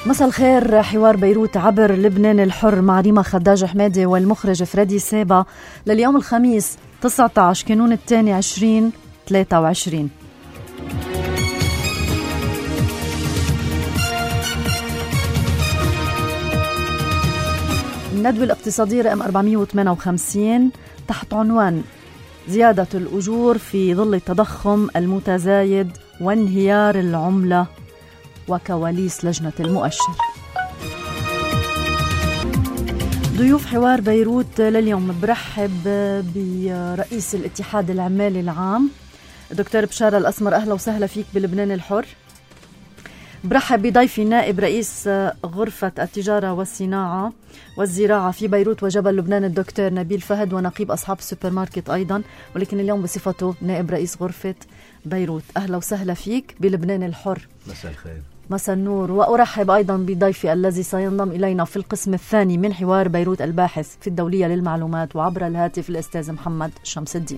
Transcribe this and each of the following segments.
مساء الخير. حوار بيروت عبر لبنان الحر مع ريما خداج حمادي والمخرج فريدي سابا لليوم الخميس 19 كانون الثاني 2023. الندوة الاقتصادية رقم 458 تحت عنوان زيادة الأجور في ظل التضخم المتزايد وانهيار العملة وكواليس لجنة المؤشر. ضيوف حوار بيروت لليوم برحب برئيس الاتحاد العمالي العام دكتور بشارة الأسمر، أهلا وسهلا فيك بلبنان الحر. برحب بضيفي نائب رئيس غرفة التجارة والصناعة والزراعة في بيروت وجبل لبنان الدكتور نبيل فهد، ونقيب أصحاب السوبر ماركت أيضا، ولكن اليوم بصفته نائب رئيس غرفة بيروت. أهلا وسهلا فيك بلبنان الحر. مساء الخير. مساء النور. وأرحب أيضا بضيفي الذي سينضم إلينا في القسم الثاني من حوار بيروت الباحث في الدولية للمعلومات وعبر الهاتف الأستاذ محمد شمس الدين.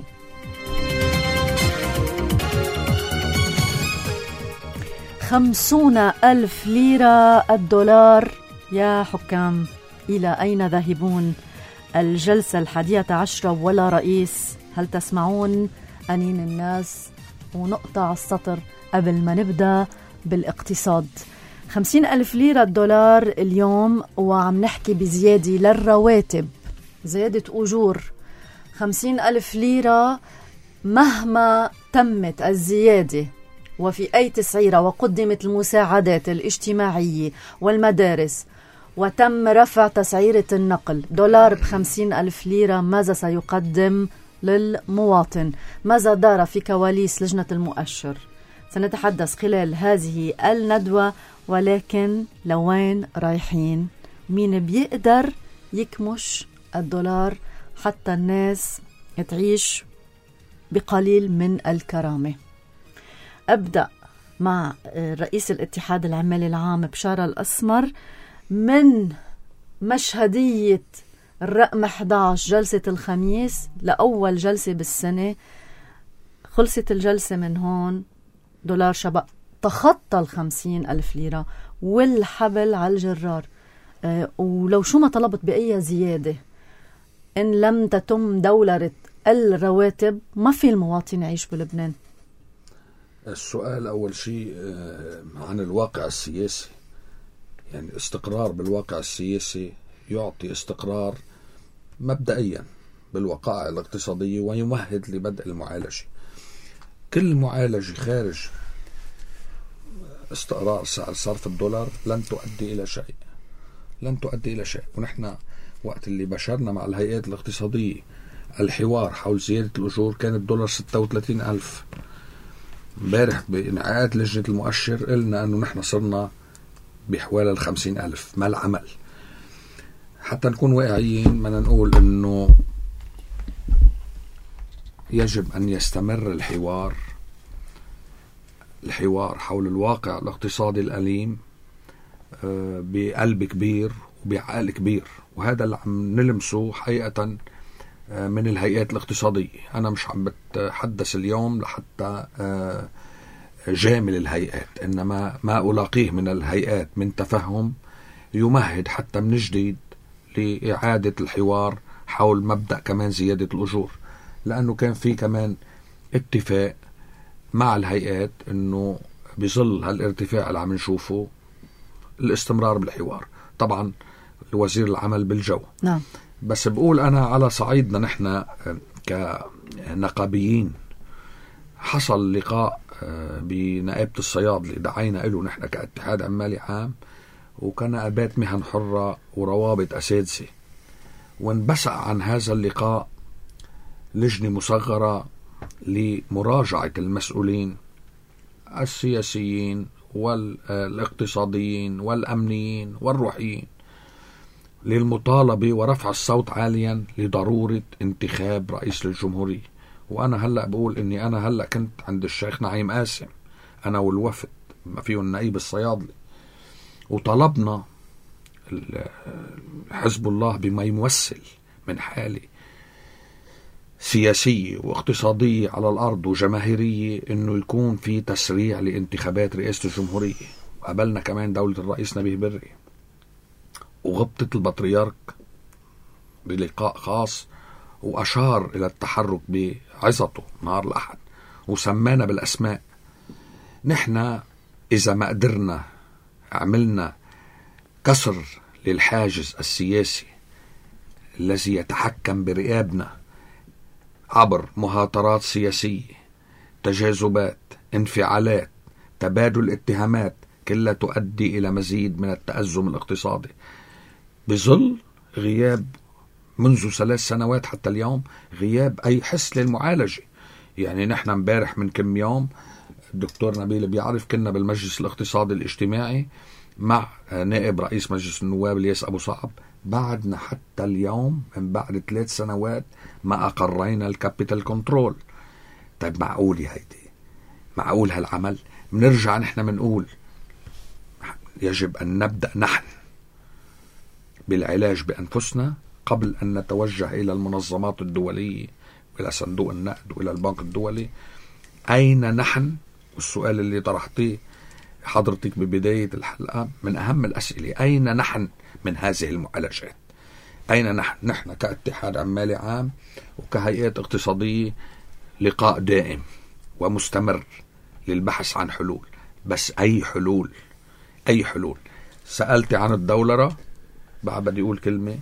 50,000 ليرة الدولار يا حكام، إلى أين ذاهبون؟ الجلسة 11 ولا رئيس؟ هل تسمعون أنين الناس؟ ونقطع السطر قبل ما نبدأ بالاقتصاد. 50,000 ليرة الدولار اليوم، وعم نحكي بزيادة للرواتب، زيادة أجور. 50,000 ليرة مهما تمت الزيادة وفي أي تسعيرة وقدمت المساعدات الاجتماعية والمدارس وتم رفع تسعيرة النقل، دولار ب50,000 ليرة ماذا سيقدم للمواطن؟ ماذا دار في كواليس لجنة المؤشر؟ سنتحدث خلال هذه الندوة. ولكن لوين رايحين؟ مين بيقدر يكمش الدولار حتى الناس تعيش بقليل من الكرامة؟ أبدأ مع رئيس الاتحاد العمالي العام بشارة الأسمر. من مشهدية الرقم 11 جلسة الخميس لأول جلسة بالسنة، خلصت الجلسة من هون دولار شبق تخطى 50,000 ليرة والحبل على الجرار. ولو شو ما طلبت بأي زيادة، إن لم تتم دولرة الرواتب ما في المواطن يعيش بلبنان. السؤال أول شيء عن الواقع السياسي، يعني استقرار بالواقع السياسي يعطي استقرار مبدئيا بالوقائع الاقتصادية ويمهد لبدء المعالجة. كل معالجة خارج استقرار سعر صرف الدولار لن تؤدي إلى شيء. ونحن وقت اللي بشرنا مع الهيئات الاقتصادية الحوار حول زيادة الأجور كان الدولار 36,000. امبارح بانعقاد لجنة المؤشر قلنا أنه نحن صرنا بحوالي 50,000. ما العمل؟ حتى نكون واقعيين بدنا نقول أنه يجب أن يستمر الحوار حول الواقع الاقتصادي الأليم بقلب كبير وبعقل كبير، وهذا اللي عم نلمسه حقيقة من الهيئات الاقتصادية. أنا مش عم بتحدث اليوم لحتى جامل الهيئات، إنما ما ألاقيه من الهيئات من تفهم يمهد حتى من جديد لإعادة الحوار حول مبدأ كمان زيادة الأجور، لأنه كان في كمان اتفاق مع الهيئات إنه بظل هالارتفاع اللي عم نشوفه الاستمرار بالحوار. طبعا وزير العمل بالجو. نعم. بس بقول أنا على صعيدنا نحن كنقابيين، حصل لقاء بنائبة الصيادلة دعينا له نحن كاتحاد عمالي عام وكنقابات مهن حرة وروابط أساتذة، وانبثق عن هذا اللقاء لجنة مصغرة لمراجعة المسؤولين السياسيين والاقتصاديين والأمنيين والروحيين للمطالبة ورفع الصوت عاليا لضرورة انتخاب رئيس للجمهورية. وأنا هلأ بقول إني أنا هلأ كنت عند الشيخ نعيم قاسم أنا والوفد ما فيه النائب الصيادلي، وطلبنا حزب الله بما يمثل من حالة سياسية واقتصادية على الأرض وجماهيرية إنه يكون في تسريع لانتخابات رئاسة الجمهورية. وقابلنا كمان دولة الرئيس نبيه بري، وغبطة البطريرك بلقاء خاص وأشار إلى التحرك بعظته نهار الأحد وسمانا بالأسماء. نحن إذا ما قدرنا عملنا كسر للحاجز السياسي الذي يتحكم برئابنا عبر مهاترات سياسية، تجاذبات، انفعالات، تبادل اتهامات، كلها تؤدي إلى مزيد من التأزم الاقتصادي بظل غياب منذ 3 سنوات حتى اليوم غياب أي حس للمعالجة. يعني نحن امبارح من كم يوم الدكتور نبيل بيعرف كنا بالمجلس الاقتصادي الاجتماعي مع نائب رئيس مجلس النواب الياس أبو صعب، بعدنا حتى اليوم من بعد 3 سنوات ما أقرينا الكابيتال كنترول. طيب معقول هيدي؟ معقول هالعمل؟ بنرجع نحن منقول يجب أن نبدأ نحن بالعلاج بأنفسنا قبل أن نتوجه إلى المنظمات الدولية وإلى صندوق النقد وإلى البنك الدولي. أين نحن؟ والسؤال اللي طرحتيه حضرتك ببداية الحلقة من أهم الأسئلة، أين نحن من هذه المعالجات؟ أين نحن؟ نحن كاتحاد عمالي عام وكهيئات اقتصادية لقاء دائم ومستمر للبحث عن حلول، بس أي حلول؟ أي حلول؟ سألت عن الدولرة، بعد بدي أقول كلمة.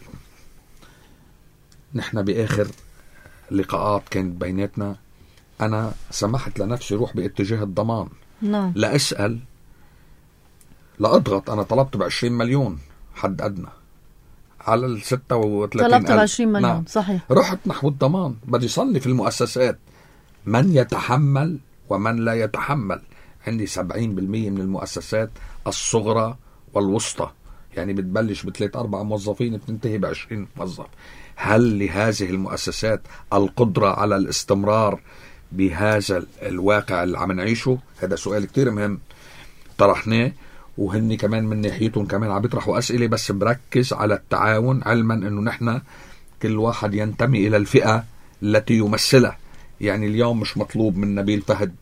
نحن بآخر لقاءات كانت بيناتنا أنا سمحت لنفسي روح باتجاه الضمان. نعم. لا أسأل لا أضغط. أنا طلبت ب20 مليون حد أدنى على 36 طلبت ب20 مليون. نعم. صحيح. رحت نحو الضمان. بدي صلي في المؤسسات من يتحمل ومن لا يتحمل. عندي 70% من المؤسسات الصغرى والوسطى، يعني بتبلش ب3-4 موظفين بتنتهي ب20 موظف. هل لهذه المؤسسات القدرة على الاستمرار بهذا الواقع اللي عم نعيشه؟ هذا سؤال كتير مهم طرحناه، وهني كمان من ناحيتهم كمان عم بيطرحوا أسئلة، بس بركز على التعاون علما أنه نحن كل واحد ينتمي إلى الفئة التي يمثلها. يعني اليوم مش مطلوب من نبيل فهد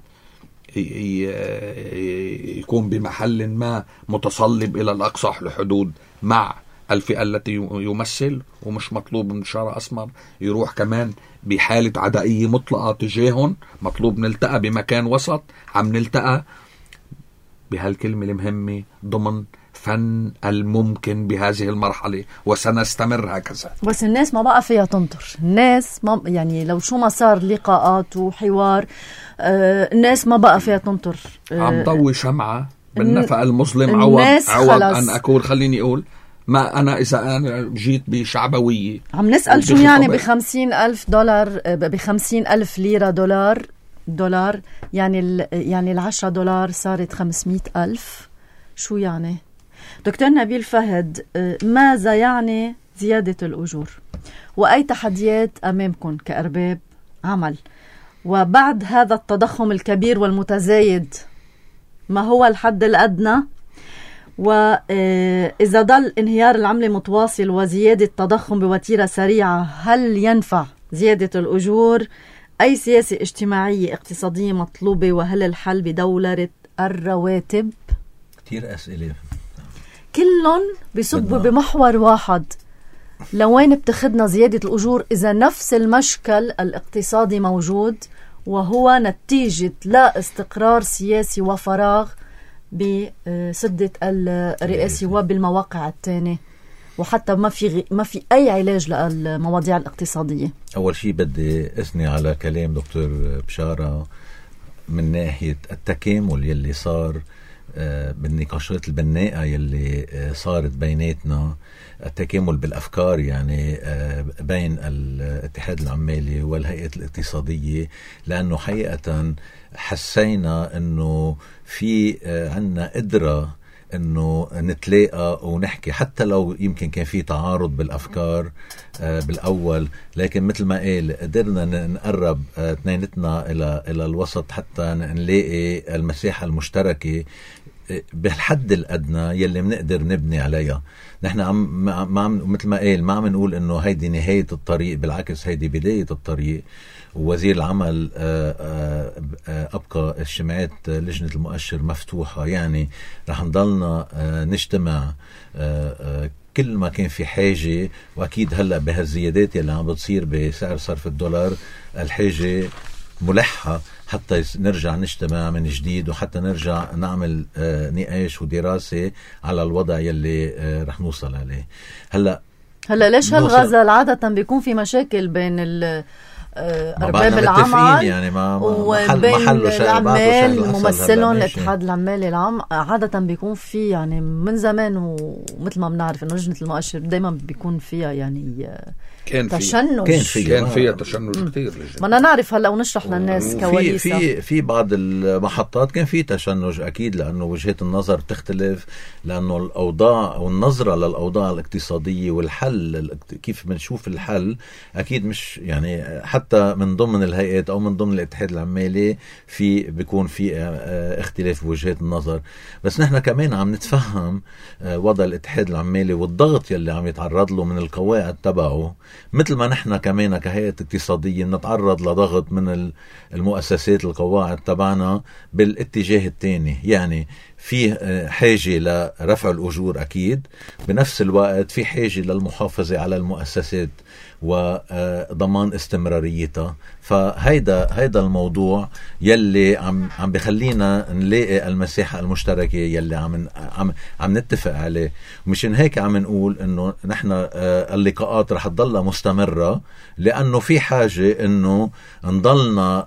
يكون بمحل ما متصلب إلى الأقصى الحدود مع الفئة التي يمثل، ومش مطلوب من شارع أسمر يروح كمان بحالة عدائية مطلقة تجاههم. مطلوب نلتقى بمكان وسط، عم نلتقى بهالكلمة المهمة ضمن فن الممكن بهذه المرحلة، وسنستمر هكذا. بس الناس ما بقى فيها تنطر. الناس ما يعني لو شو ما صار لقاءات وحوار الناس ما بقى فيها تنطر. عم ضوي شمعة بالنفق المظلم عوض أن أقول خليني أقول ما أنا إذا أنا جيت بشعبوية. عم نسأل شو يعني $50,000 $50,000 ليرة دولار يعني $10 صارت 500,000. شو يعني؟ دكتور نبيل فهد، ماذا يعني زيادة الأجور؟ وأي تحديات أمامكم كأرباب عمل؟ وبعد هذا التضخم الكبير والمتزايد ما هو الحد الأدنى؟ وإذا ظل انهيار العملة متواصل وزيادة التضخم بوتيرة سريعة، هل ينفع زيادة الأجور؟ أي سياسة اجتماعية اقتصادية مطلوبة؟ وهل الحل بدولة الرواتب؟ كتير أسئلة كلهم بيصبوا بمحور واحد. لوين بتخدنا زيادة الأجور إذا نفس المشكل الاقتصادي موجود، وهو نتيجة لا استقرار سياسي وفراغ بسدة الرئاسة وبالمواقع التانية، وحتى ما في أي علاج للمواضيع الاقتصادية. أول شيء بدي أثني على كلام دكتور بشارة من ناحية التكامل يلي صار بالنقاشات البناءة يلي صارت بيناتنا، التكامل بالأفكار يعني بين الاتحاد العمالي والهيئة الاقتصادية، لأنه حقيقة حسينا أنه في عنا قدرة أنه نتلاقى ونحكي، حتى لو يمكن كان في تعارض بالأفكار بالأول، لكن مثل ما قال قدرنا نقرب اثنينتنا إلى الوسط حتى نلاقي المساحة المشتركة بالحد الأدنى يلي منقدر نبني عليها. نحن مثل ما قال ما عم نقول إنه هيدي نهاية الطريق، بالعكس هيدي بداية الطريق. ووزير العمل أبقى الشمعات لجنة المؤشر مفتوحة، يعني رح نضلنا نجتمع كل ما كان في حاجة. وأكيد هلأ بهالزيادات يلي عم بتصير بسعر صرف الدولار الحاجة ملحة حتى نرجع نجتمع من جديد، وحتى نرجع نعمل نقاش ودراسة على الوضع يلي رح نوصل عليه. هلأ ليش هالغزل عادة بيكون في مشاكل بين أرباب العمل يعني وبين العمال ممثلون الاتحاد العمالي العام؟ عادة بيكون في يعني من زمان، ومثل ما بنعرف إنه لجنة المؤشر دايما بيكون فيها يعني تشنج. كان فيها تشنج كتير. ما أنا نعرف هلا ونشرح للناس كواليسها. في بعض المحطات كان في تشنج أكيد، لأنه وجهة النظر تختلف، لأنه الأوضاع والنظرة للأوضاع الاقتصادية والحل كيف بنشوف الحل أكيد مش يعني حتى من ضمن الهيئات أو من ضمن الاتحاد العمالي بيكون في اختلاف بوجهة النظر. بس نحن كمان عم نتفهم وضع الاتحاد العمالي والضغط يلي عم يتعرض له من القواعد تبعه، مثل ما نحن كمان كهيئة اقتصادية نتعرض لضغط من المؤسسات القواعد تبعنا بالاتجاه الثاني. يعني في حاجة لرفع الأجور أكيد، بنفس الوقت في حاجة للمحافظة على المؤسسات وضمان استمراريتها. فهيدا الموضوع يلي عم بخلينا نلاقي المساحة المشتركة يلي عم نتفق عليه. ومشان هيك عم نقول انه نحن اللقاءات رح تضلها مستمرة، لانه في حاجة انه نضلنا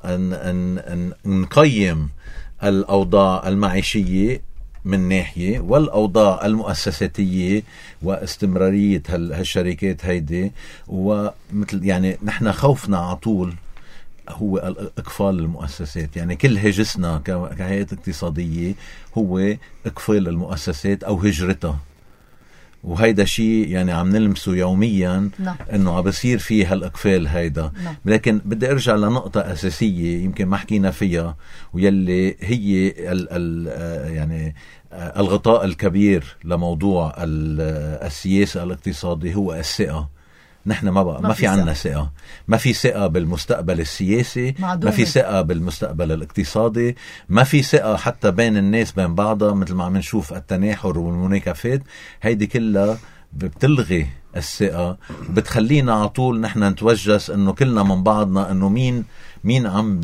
نقيم الأوضاع المعيشية من ناحية، والأوضاع المؤسساتية واستمرارية هالشركات هيدي. ومثل يعني نحن خوفنا عطول هو إقفال المؤسسات، يعني كل هجسنا كهيئة اقتصادية هو إقفال المؤسسات أو هجرتها. وهيدا شيء يعني عم نلمسه يوميا انه عم بصير فيه هالاقفال هيدا. لكن بدي ارجع لنقطة اساسية يمكن ما حكينا فيها، ويلي هي يعني الغطاء الكبير لموضوع السياسة الاقتصادي هو الثقة. نحن ما في عنا ثقة، ما في ثقة بالمستقبل السياسي، ما في ثقة بالمستقبل الاقتصادي، ما في ثقة حتى بين الناس بين بعضها، مثل ما عم نشوف التناحر والمناكفات. هيدي كلها بتلغي الثقة، بتخلينا على طول نحن نتوجس انه كلنا من بعضنا، انه مين عم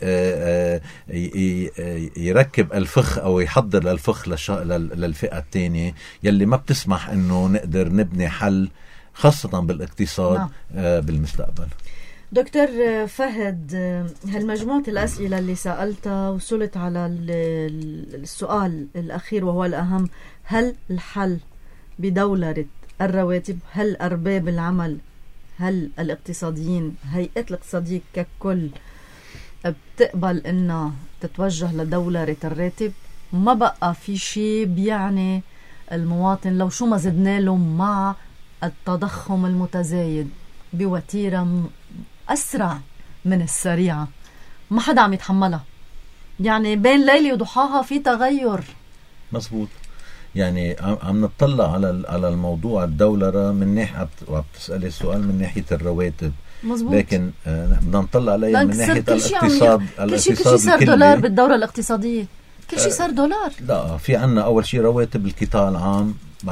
يركب الفخ او يحضر للفخ للفئة الثانية يلي ما بتسمح انه نقدر نبني حل خاصة بالاقتصاد بالمستقبل. دكتور فهد، هالمجموعة الأسئلة اللي سألتها وصلت على السؤال الأخير وهو الأهم: هل الحل بدولة الرواتب؟ هل أرباب العمل، هل الاقتصاديين، هيئة الاقتصادية ككل بتقبل إنها تتوجه لدولة الراتب؟ ما بقى في شيء بيعني المواطن لو شو ما زدنا له مع التضخم المتزايد بوتيرة أسرع من السريعة، ما حدا عم يتحملها. يعني بين ليلة وضحاها في تغير. مزبوط. يعني عم نطلع على الموضوع الدولرة من ناحية، وبتسألي السؤال من ناحية الرواتب. مزبوط. لكن بدنا نطلع عليها من ناحية الاقتصاد. كل شيء صار دولار بالدورة الاقتصادية، كل شيء صار دولار. لا، في عنا أول شيء رواتب القطاع العام،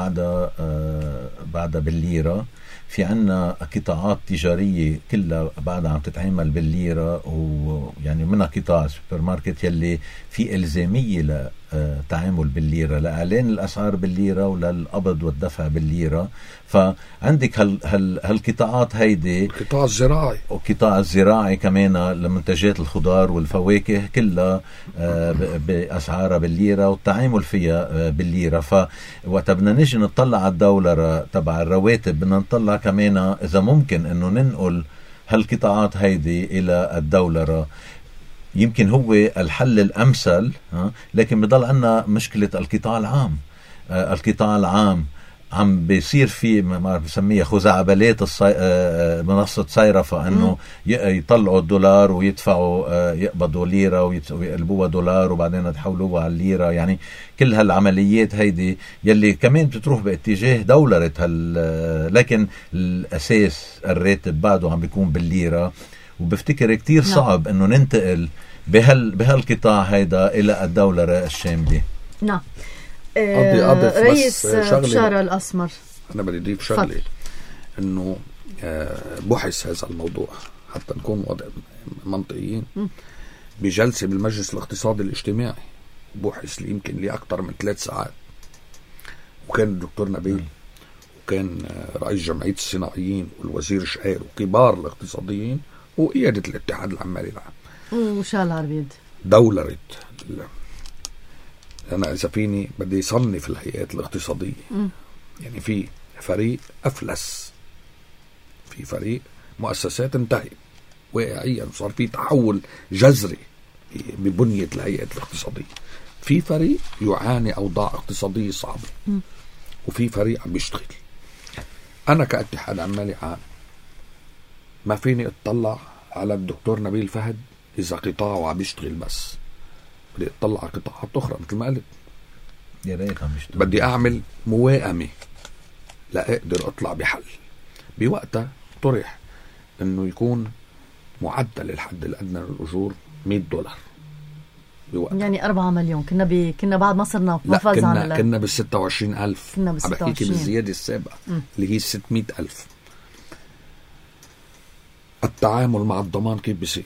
بعد بالليرة. في عنا قطاعات تجارية كلها بعدها عم تتعامل بالليرة، ويعني منها قطاع السوبر ماركت يلي في إلزامية لتعامل بالليرة، لإعلان الأسعار بالليرة وللقبض والدفع بالليرة. فعندك هالقطاعات هيدي. القطاع الزراعي، والقطاع الزراعي كمان لمنتجات الخضار والفواكه كلها بأسعارها بالليرة والتعامل فيها بالليرة. وقت بدنا نجي نطلع على الدولار تبع الرواتب، بدنا نطلع كمان إذا ممكن إنه ننقل هالقطاعات هيدي إلى الدولار. يمكن هو الحل الأمثل، لكن بضل عنا مشكلة القطاع العام. القطاع العام عم بيصير في ما بسميها خزعبلات منصة صيرفة انه يطلعوا الدولار ويدفعوا يقبضوا ليرة ويقلبوها دولار وبعدين يحولوها على الليرة. يعني كل هالعمليات هيدي يلي كمان بتروح باتجاه دولرة لكن الاساس الراتب بعده عم بيكون بالليرة. وبفتكر كتير صعب انه ننتقل بهالقطاع هيدا الى الدولرة الشاملة. نعم. أضيف رئيس بشارة الأسمر، أنا بدي أضيف شغلة إنه بحث هذا الموضوع حتى نكون منطقيين بجلسة بالمجلس الاقتصادي الاجتماعي، بحث اللي يمكن لي أكتر من 3 ساعات، وكان الدكتور نبيل وكان رئيس جمعية الصناعيين والوزير شقير وكبار الاقتصاديين وقيادة الاتحاد العمالي العام وشال عربيد دولرة. أنا إذا فيني بدي يصنف الهيئات الاقتصادية يعني في فريق أفلس، في فريق مؤسسات انتهت واقعيا صار في تحول جذري ببنية الهيئات الاقتصادية، في فريق يعاني أوضاع اقتصادية صعبة، وفي فريق عم بيشتغل. أنا كاتحاد عمالي عام ما فيني اطلع على الدكتور نبيل فهد إذا قطاعه عم بيشتغل بس، بدي اطلع على قطاعات أخرى مثل ما قلت. يا ريت عم يشتغل. بدي أعمل موائمة لا أقدر أطلع بحل. بوقتها طرح إنه يكون معدل الحد الأدنى للأجور $100 بوقتها. يعني 4 مليون. كنا بعد ما صرنا نفاز عن كنا بال26,000. كنا بال26 بحكيكي بالزيادة السابقة اللي هي 600,000. التعامل مع الضمان كيف بيصير؟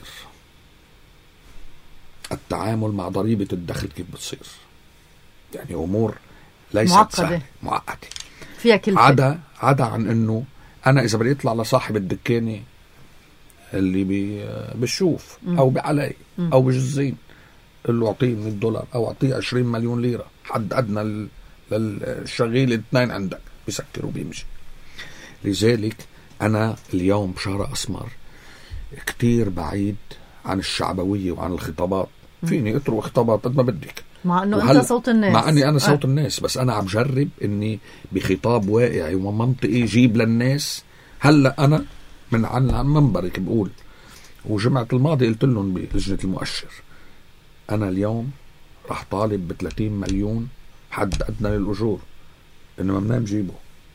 التعامل مع ضريبة الدخل كيف بتصير؟ يعني أمور ليست سهلة، معقدة فيها كلفة. عدا عن إنه أنا إذا بدي أطلع لصاحب الدكانة اللي بالشوف أو بعلي أو بجزين قل له أعطيه $100 أو أعطيه 20 مليون ليرة حد أدنى للشغيل 2 عندك، بيسكر وبيمشي. لذلك أنا اليوم بشارة أسمر كتير بعيد عن الشعبوية وعن الخطابات. فيني أترك خطابات قد ما بدك، مع أنه أنت صوت الناس، مع أني أنا صوت الناس، بس أنا عم جرب أني بخطاب واقعي ومنطقي جيب للناس. هلأ أنا من عن منبرك بقول، وجمعة الماضي قلت لهم بلجنة المؤشر أنا اليوم رح طالب ب30 مليون حد أدنى للأجور، إنه ما نجيبه.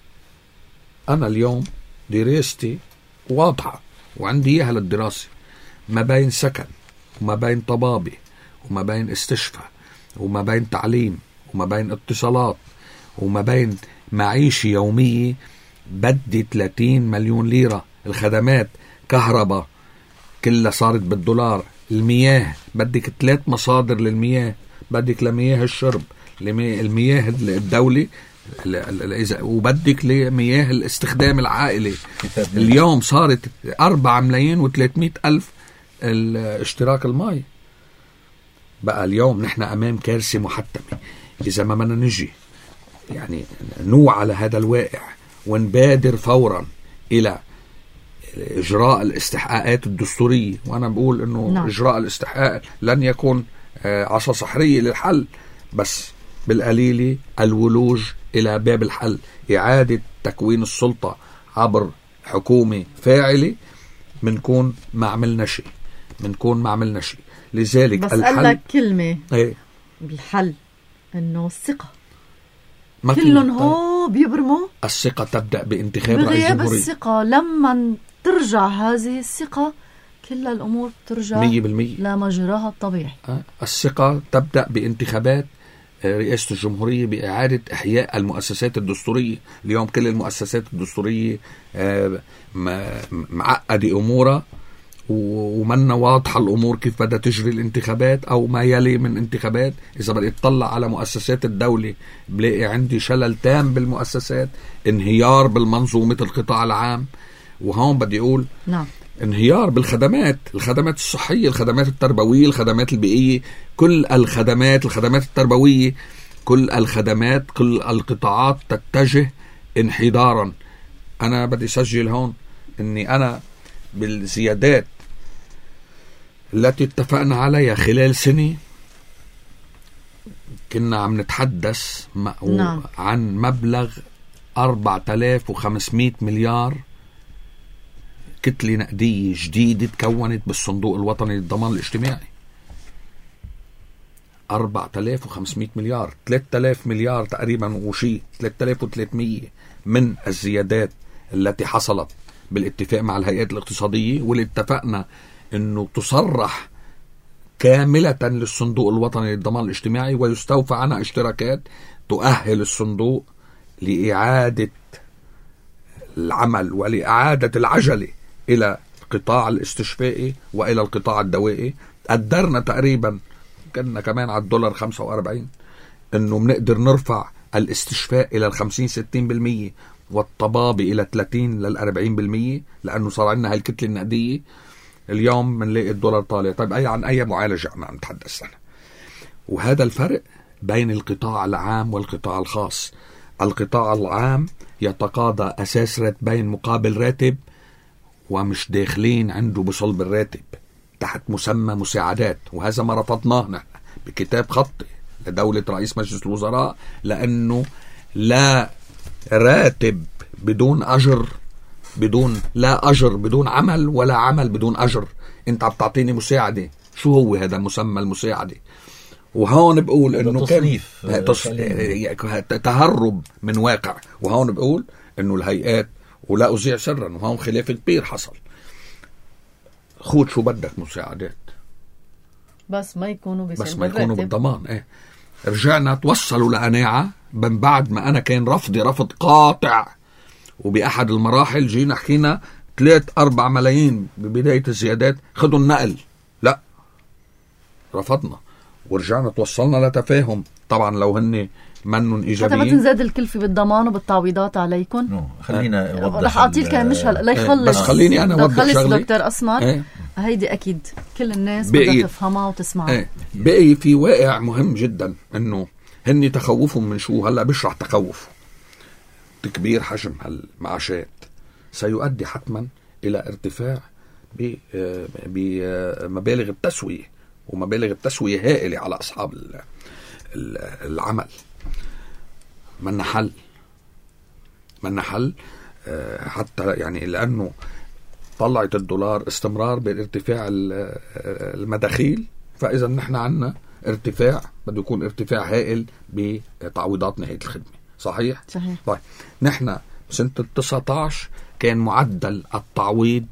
أنا اليوم دراستي واضحة وعندي إياها للدراسة، ما بين سكن وما بين طبابة وما بين استشفاء وما بين تعليم وما بين اتصالات وما بين معيشة يومية. بدي 30 مليون ليرة. الخدمات كهرباء كلها صارت بالدولار. المياه بدك 3 مصادر للمياه، بدك لمياه الشرب، المياه الدولي، وبدك لمياه الاستخدام العائلي. اليوم صارت 4,300,000 الاشتراك الماء. بقى اليوم نحن أمام كارثة محتمة إذا ما بدنا نجي يعني نوع على هذا الواقع ونبادر فورا إلى إجراء الاستحقاقات الدستورية. وأنا بقول إنه إجراء الاستحقاق لن يكون عصا سحرية للحل، بس بالقليل الولوج إلى باب الحل، إعادة تكوين السلطة عبر حكومة فاعلة. منكون ما عملنا شيء. لذلك بس قال لك كلمة ايه بالحل إنه الثقة. كلهم هو بيبرموا الثقة تبدأ بانتخاب رئيس بغياب جمهورية. الثقة لما ترجع هذه الثقة كل الأمور ترجع 100% لمجراها الطبيعي. الثقة تبدأ بانتخابات رئاسة الجمهورية، بإعادة إحياء المؤسسات الدستورية. اليوم كل المؤسسات الدستورية معقدة أمورها ومنا واضحة الأمور كيف بدها تجري الانتخابات أو ما يلي من انتخابات. إذا بدي أطلع على مؤسسات الدولة بلاقي عندي شلل تام بالمؤسسات، انهيار بالمنظومة القطاع العام. وهون بدي أقول انهيار بالخدمات، الخدمات الصحية، الخدمات التربوية، الخدمات البيئية، كل الخدمات التربوية، كل الخدمات، كل القطاعات تتجه انحدارا. أنا بدي أسجل هون أني أنا بالزيادات التي اتفقنا عليها خلال سنة كنا عم نتحدث عن مبلغ 4500 مليار كتلة نقدية جديدة تكونت بالصندوق الوطني للضمان الاجتماعي. 4500 مليار، 3000 مليار تقريبا وشي 3300 من الزيادات التي حصلت بالاتفاق مع الهيئات الاقتصادية، واللي اتفقنا انه تصرح كاملة للصندوق الوطني للضمان الاجتماعي ويستوفى عنها اشتراكات تؤهل الصندوق لإعادة العمل ولإعادة العجلة إلى القطاع الاستشفائي وإلى القطاع الدوائي. قدرنا تقريبا كنا كمان على الدولار 45 انه بنقدر نرفع الاستشفاء الى 50-60% والطبابة الى 30-40%، لانه صار عندنا هاي الكتلة النقدية. اليوم بنلاقي الدولار طالع. طيب عن اي معالجة عم نتحدث هنا؟ وهذا الفرق بين القطاع العام والقطاع الخاص. القطاع العام يتقاضى اساس راتبين مقابل راتب، ومش داخلين عنده بصلب الراتب تحت مسمى مساعدات، وهذا ما رفضناه نحن بكتاب خطي لدولة رئيس مجلس الوزراء، لأنه لا راتب بدون أجر، لا أجر بدون عمل، ولا عمل بدون أجر. أنت عم تعطيني مساعدة، شو هو هذا مسمى المساعدة؟ وهون بقول إنه تهرب من واقع. وهون بقول إنه الهيئات، ولا أذيع سرا، وهون خلاف كبير حصل. خود شو بدك مساعدات، بس ما يكونوا بالضمان. رجعنا توصلوا لقناعة من بعد ما أنا كان رفضي رفض قاطع، وبأحد المراحل جينا حكينا 3-4 ملايين ببداية الزيادات، خدوا النقل. لا، رفضنا ورجعنا توصلنا لتفاهم. طبعا لو هن منن إيجابيين حتى ما تنزاد الكلفة بالضمان وبالتعويضات عليكم. خلينا أوضح. رح أعطيك مش هلا لا يخلص، بس خليني أنا أوضح شغلي. دكتور أسمر، هيدي أكيد كل الناس بدها تفهمها وتسمعها. بقي في واقع مهم جدا، إنه هني تخوفهم من شو. هلا بشرح تخوف تكبير حجم المعاشات سيؤدي حتما إلى ارتفاع بمبالغ التسوية، ومبالغ التسوية هائلة على أصحاب العمل. من حل حتى يعني، لأنه طلعت الدولار استمرار بالارتفاع المداخيل، فإذا نحن عنا ارتفاع بده يكون ارتفاع هائل بتعويضات نهاية الخدمة. صحيح. طيب نحن سنة 19 كان معدل التعويض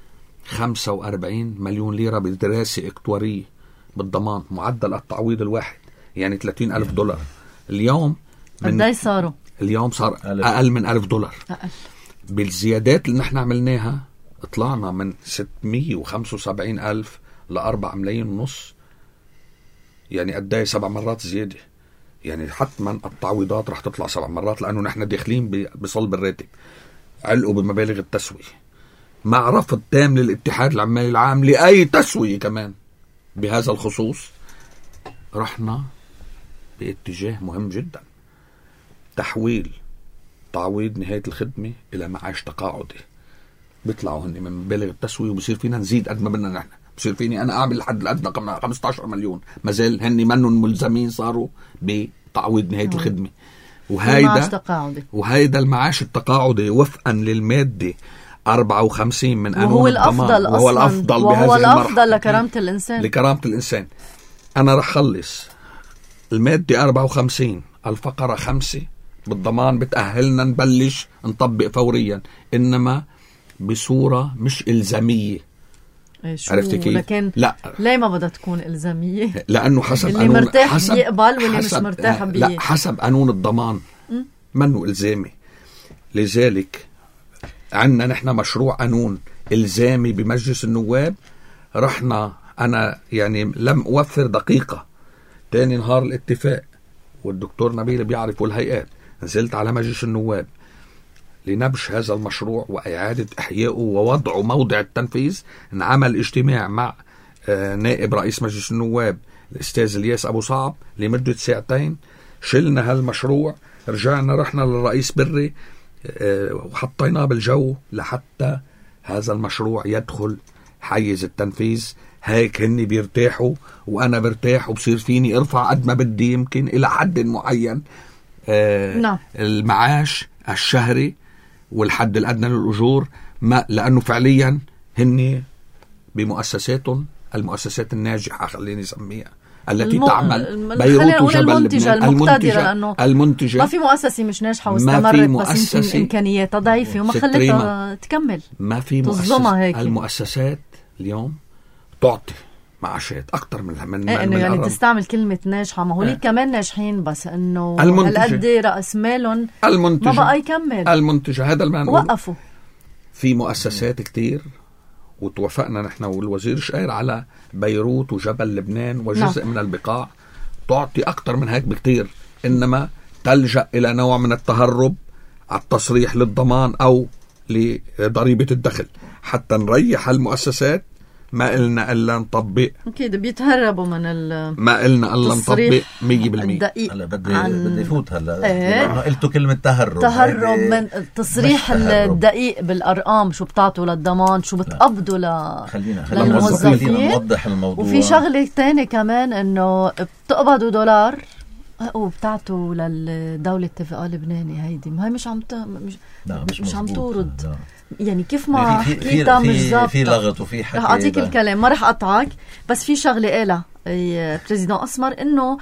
45 مليون ليرة بدراسة اكتوارية بالضمان، معدل التعويض الواحد يعني 30,000 دولار. اليوم قداي صاروا؟ اليوم صار أقل من $1,000. أقل. بالزيادات اللي نحن عملناها طلعنا من 675,000 ل4 ملايين ونص، يعني قداي 7 مرات زيادة. يعني حتما التعويضات رح تطلع 7 مرات، لأنه نحن داخلين بصلب الراتب. علقوا بمبالغ التسوية مع رفض تام للاتحاد العمالي العام لأي تسوية كمان بهذا الخصوص. رحنا باتجاه مهم جدا، تحويل تعويض نهاية الخدمة إلى معاش تقاعدي. بيطلعوا هن من مبالغ التسوية، وبصير فينا نزيد قد ما بدنا نحن. بصير فيني أنا أعمل الحد الأدنى 15 مليون، ما زال هن منهم ملزمين صاروا بتعويض نهاية الخدمة. وهيدا المعاش التقاعدي وفقا للمادة 54 من قانون الضمان، وهو الأفضل وهو الأفضل لكرامة الإنسان. أنا رح خلص المادة 54 الفقرة 5 بالضمان بتأهلنا نبلش نطبق فوريا، إنما بصورة مش إلزامية. عرفتي كيف؟ لكن لا، ليه ما بدها تكون إلزامية؟ لأنه حسب اللي قانون، مرتاح بيقبل واللي مش مرتاح بيه. لا، حسب قانون الضمان منه إلزامي. لذلك عندنا نحن مشروع قانون إلزامي بمجلس النواب. رحنا أنا يعني لم أوفر دقيقة، تاني نهار الاتفاق والدكتور نبيل بيعرف والهيئات، نزلت على مجلس النواب لنبش هذا المشروع وإعادة إحيائه ووضعه موضع التنفيذ. نعمل اجتماع مع نائب رئيس مجلس النواب الأستاذ الياس أبو صعب لمدة 2 ساعة. شلنا هالمشروع، رجعنا رحنا للرئيس بري وحطيناه بالجو لحتى هذا المشروع يدخل حيز التنفيذ. هيك هني بيرتاحوا وأنا برتاح، وبصير فيني ارفع قد ما بدي يمكن إلى حد معين المعاش الشهري والحد الأدنى للأجور، ما لأنه فعليا هن بمؤسساتهم، المؤسسات الناجحة خليني أسميها، التي تعمل بيروت وجبل لبنان، المنتجة. ما في مؤسسة مش ناجحة واستمرت بس يمكن إمكانياتها ضعيفة وما خلتها تكمل. ما في مؤسسة. المؤسسات اليوم تعطي معاشات أكتر من يعني تستعمل كلمة ناجحة، ما هو ليه كمان ناجحين بس إنه هالقد رأس مالهم ما بقى يكمل. المنتجة هذا اللي وقفوا. في مؤسسات كتير وتوافقنا نحن والوزير شقير على بيروت وجبل لبنان وجزء من البقاع تعطي أكتر من هيك بكتير، إنما تلجأ إلى نوع من التهرب على التصريح للضمان أو لضريبة الدخل حتى نريح المؤسسات. ما قلنا إلا نطبق، أكيد بيتهربوا من ما قلنا إلا نطبق 100%. هلا بدي فوت هلا قلتوا كلمة تهرب من تصريح الدقيق بالأرقام، شو بتعطوا للضمان، شو بتقبضوا للموظفين. نوضح الموضوع. وفي شغلة تاني كمان إنه بتقبضوا دولار وبتعطوا للدولة اتفاقية لبناني. هيدي ما هي مش عم تورد. يعني كيف ما حكيتها مش ظابطة. في لغط وفي حكي. رح أعطيك الكلام، ما رح أقطعك، بس في شغلة قالها بريزيدون أسمر إنه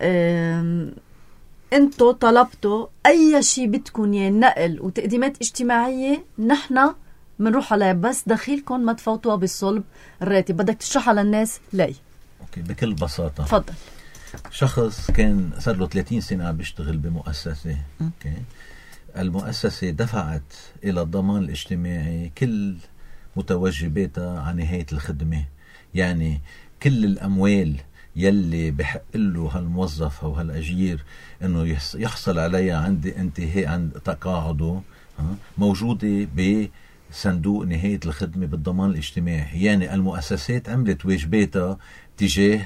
أنتوا طلبتوا أي شيء بدكم يا نقل وتقديمات اجتماعية نحن منروح عليها، بس دخيلكم ما تفوتوها بالصلب الراتب. بدك تشرحها للناس ليه؟ أوكي بكل بساطة. تفضل. شخص كان صار له 30 سنة عم بيشتغل بمؤسسة، أوكي، المؤسسة دفعت إلى الضمان الاجتماعي كل متوجباتها عن نهاية الخدمة، يعني كل الأموال يلي بحق له هالموظف أو هالأجير إنه يحصل عليها عند انتهاء عند تقاعده موجودة بصندوق نهاية الخدمة بالضمان الاجتماعي. يعني المؤسسات عملت واجباتها تجاه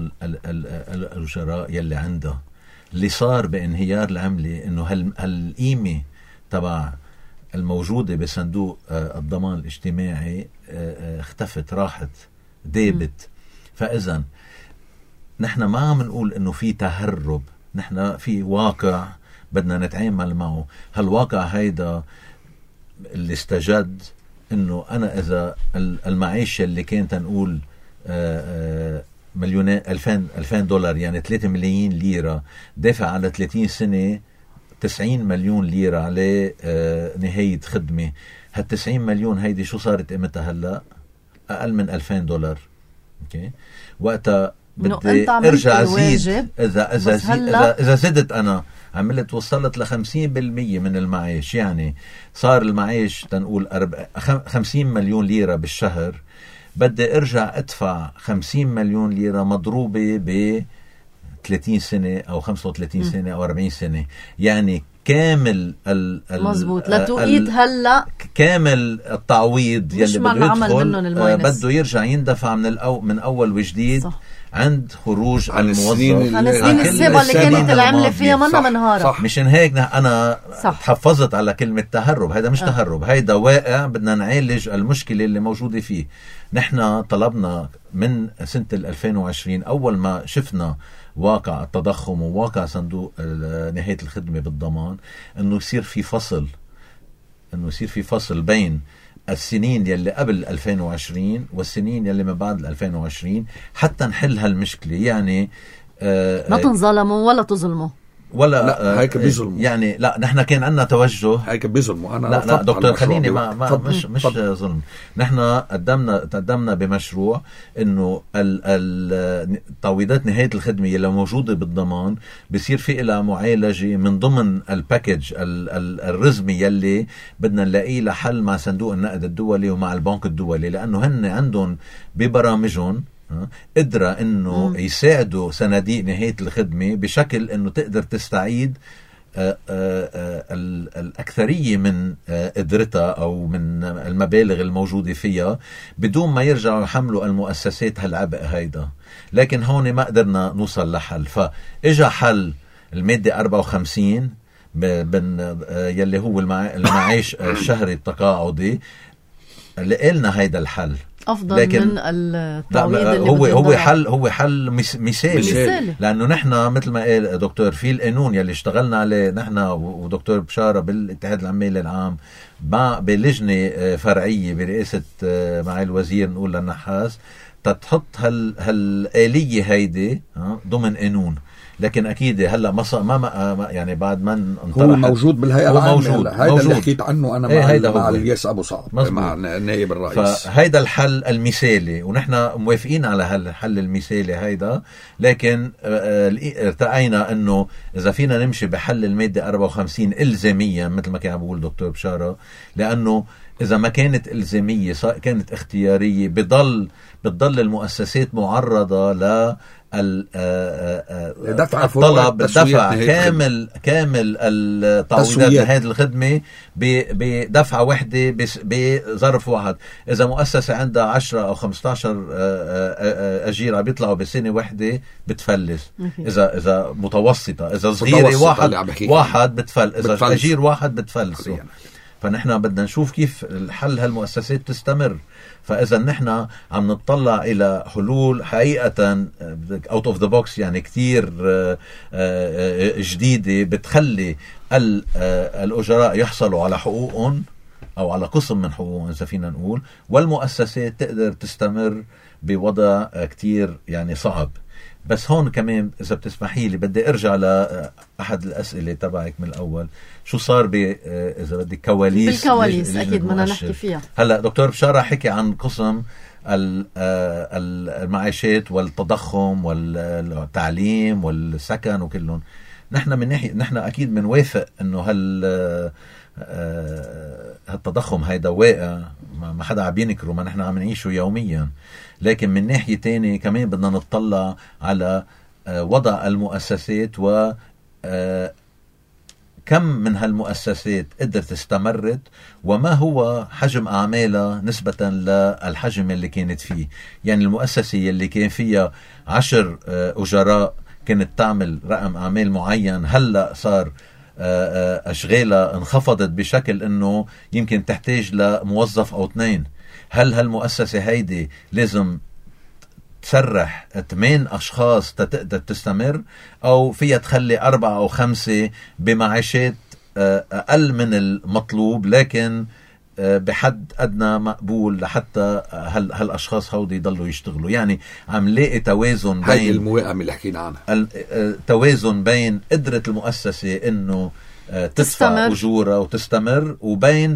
الأجراء يلي عندها. اللي صار بانهيار العملة إنه هالقيمة تبع الموجودة بصندوق الضمان الاجتماعي اختفت، راحت، دابت. فإذا نحن ما عم نقول إنه في تهرب، نحن في واقع بدنا نتعامل معه. هالواقع هيدا اللي استجد إنه أنا إذا المعيشة اللي كانت نقول مليونين 2000 دولار يعني 3 ملايين ليرة، دافع على 30 سنة 90 مليون ليرة على نهاية خدمة. هال90 مليون هيدي شو صارت قيمتها هلا؟ أقل من 2000 دولار. أوكي، وقتها بدي ارجع زيد. إذا زدت أنا عملت وصلت ل50% من المعيش، يعني صار المعيش تنقول 50 مليون ليرة بالشهر، بدي ارجع ادفع 50 مليون ليرة مضروبة ب 30 سنة او 35 سنة او 40 سنة، يعني كامل مزبوط لتوقيت هلا كامل التعويض يلي بده يدخل بده يرجع يندفع من اول وجديد. صح. عند خروج الموظف عن السنين السابقة اللي كانت العملة فيها منا منهارة. مشان هيك أنا تحفظت على كلمة تهرب. هذا مش تهرب، هيدا واقع بدنا نعالج المشكلة اللي موجودة فيه. نحن طلبنا من سنة 2020 أول ما شفنا واقع التضخم وواقع صندوق نهاية الخدمة بالضمان إنه يصير في فصل بين السنين يلي قبل 2020 والسنين يلي من بعد 2020 حتى نحل هالمشكلة. يعني ما تنظلموا ولا تظلموا ولا لا هيك بيظلموا. يعني لا نحن كان عندنا توجه هيك بيظلموا. انا لا دكتور خليني مش ظلم. نحن قدمنا بمشروع انه تعويضات نهاية الخدمة اللي موجودة بالضمان بصير في لها معالجة من ضمن الباكج الرزمي يلي بدنا نلاقيه لحل مع صندوق النقد الدولي ومع البنك الدولي، لانه هن عندهم ببرامجهم قدرة انه يساعدوا صناديق نهاية الخدمة بشكل انه تقدر تستعيد الأكثرية من قدرتها أو من المبالغ الموجودة فيها بدون ما يرجعوا يحملوا المؤسسات هالعبء هيدا. لكن هون ما قدرنا نوصل لحل، فإجا حل المادة 54 يلي هو المعاش الشهري التقاعدي، لقيلنا هيدا الحل. افضل من التعويض اللي هو حل مثالي. لانه نحن مثل ما قال دكتور في القانون يلي اشتغلنا عليه نحن ودكتور بشارة بالاتحاد العمالي العام بلجنة فرعية برئاسة معالي الوزير نقول للنحاس تتحط هالآلية هيدي ضمن قانون. لكن اكيد هلا ما يعني بعد ما انطرح هو موجود بالهيئه العامه. هذا اللي حكيت عنه انا مع الياس ابو صعب مع نائب الرئيس. فهيدا الحل المثالي ونحن موافقين على هالحل المثالي هيدا. لكن ارتأينا انه اذا فينا نمشي بحل الماده 54 الزاميا مثل ما كان عم بقول دكتور بشارة، لانه اذا ما كانت الزاميه كانت اختياريه بتضل المؤسسات معرضه ل الطلب بالدفع كامل التعويضات لهذه الخدمة بدفعة واحدة بظرف واحد. إذا مؤسسة عندها 10 أو 15 أجير بيطلعوا بسنة واحدة بتفلس. إذا متوسطة، إذا صغيرة واحد بتفلس، إذا أجير واحد بتفلس. فنحن بدنا نشوف كيف الحل هالمؤسسات تستمر. فإذا نحن عم نطلع إلى حلول حقيقة out of the box يعني كتير جديدة بتخلي الأجراء يحصلوا على حقوقهم أو على قسم من حقوقهم إذا فينا نقول، والمؤسسات تقدر تستمر بوضع كتير يعني صعب. بس هون كمان إذا بتسمحي لي بدي أرجع لأحد الأسئلة تبعك من الأول. شو صار إذا بدي كواليس أكيد بدنا نحكي فيها. هلأ دكتور بشارة حكي عن قسم المعاشات والتضخم والتعليم والسكن وكلهم. نحن من ناحية نحن أكيد بنوافق إنه هالتضخم هيدا واقع، ما حدا عم ينكره، ما نحن عم نعيشه يوميا. لكن من ناحية تانية كمان بدنا نطلع على وضع المؤسسات و كم من هالمؤسسات قدرت استمرت وما هو حجم أعمالها نسبة للحجم اللي كانت فيه. يعني المؤسسة اللي كان فيها 10 أجراء كانت تعمل رقم أعمال معين، هلأ صار أشغالها انخفضت بشكل أنه يمكن تحتاج لموظف أو 2. هل هالمؤسسة هيدي لازم تسرح 8 أشخاص تقدر تستمر، أو فيها تخلي 4 أو 5 بمعاشات أقل من المطلوب لكن بحد أدنى مقبول لحتى هالأشخاص هودي يضلوا يشتغلوا؟ يعني عم لاقي توازن بين هاي الموائمة اللي حكينا عنها، توازن بين قدرة المؤسسة إنه تدفع أجورة وتستمر، وبين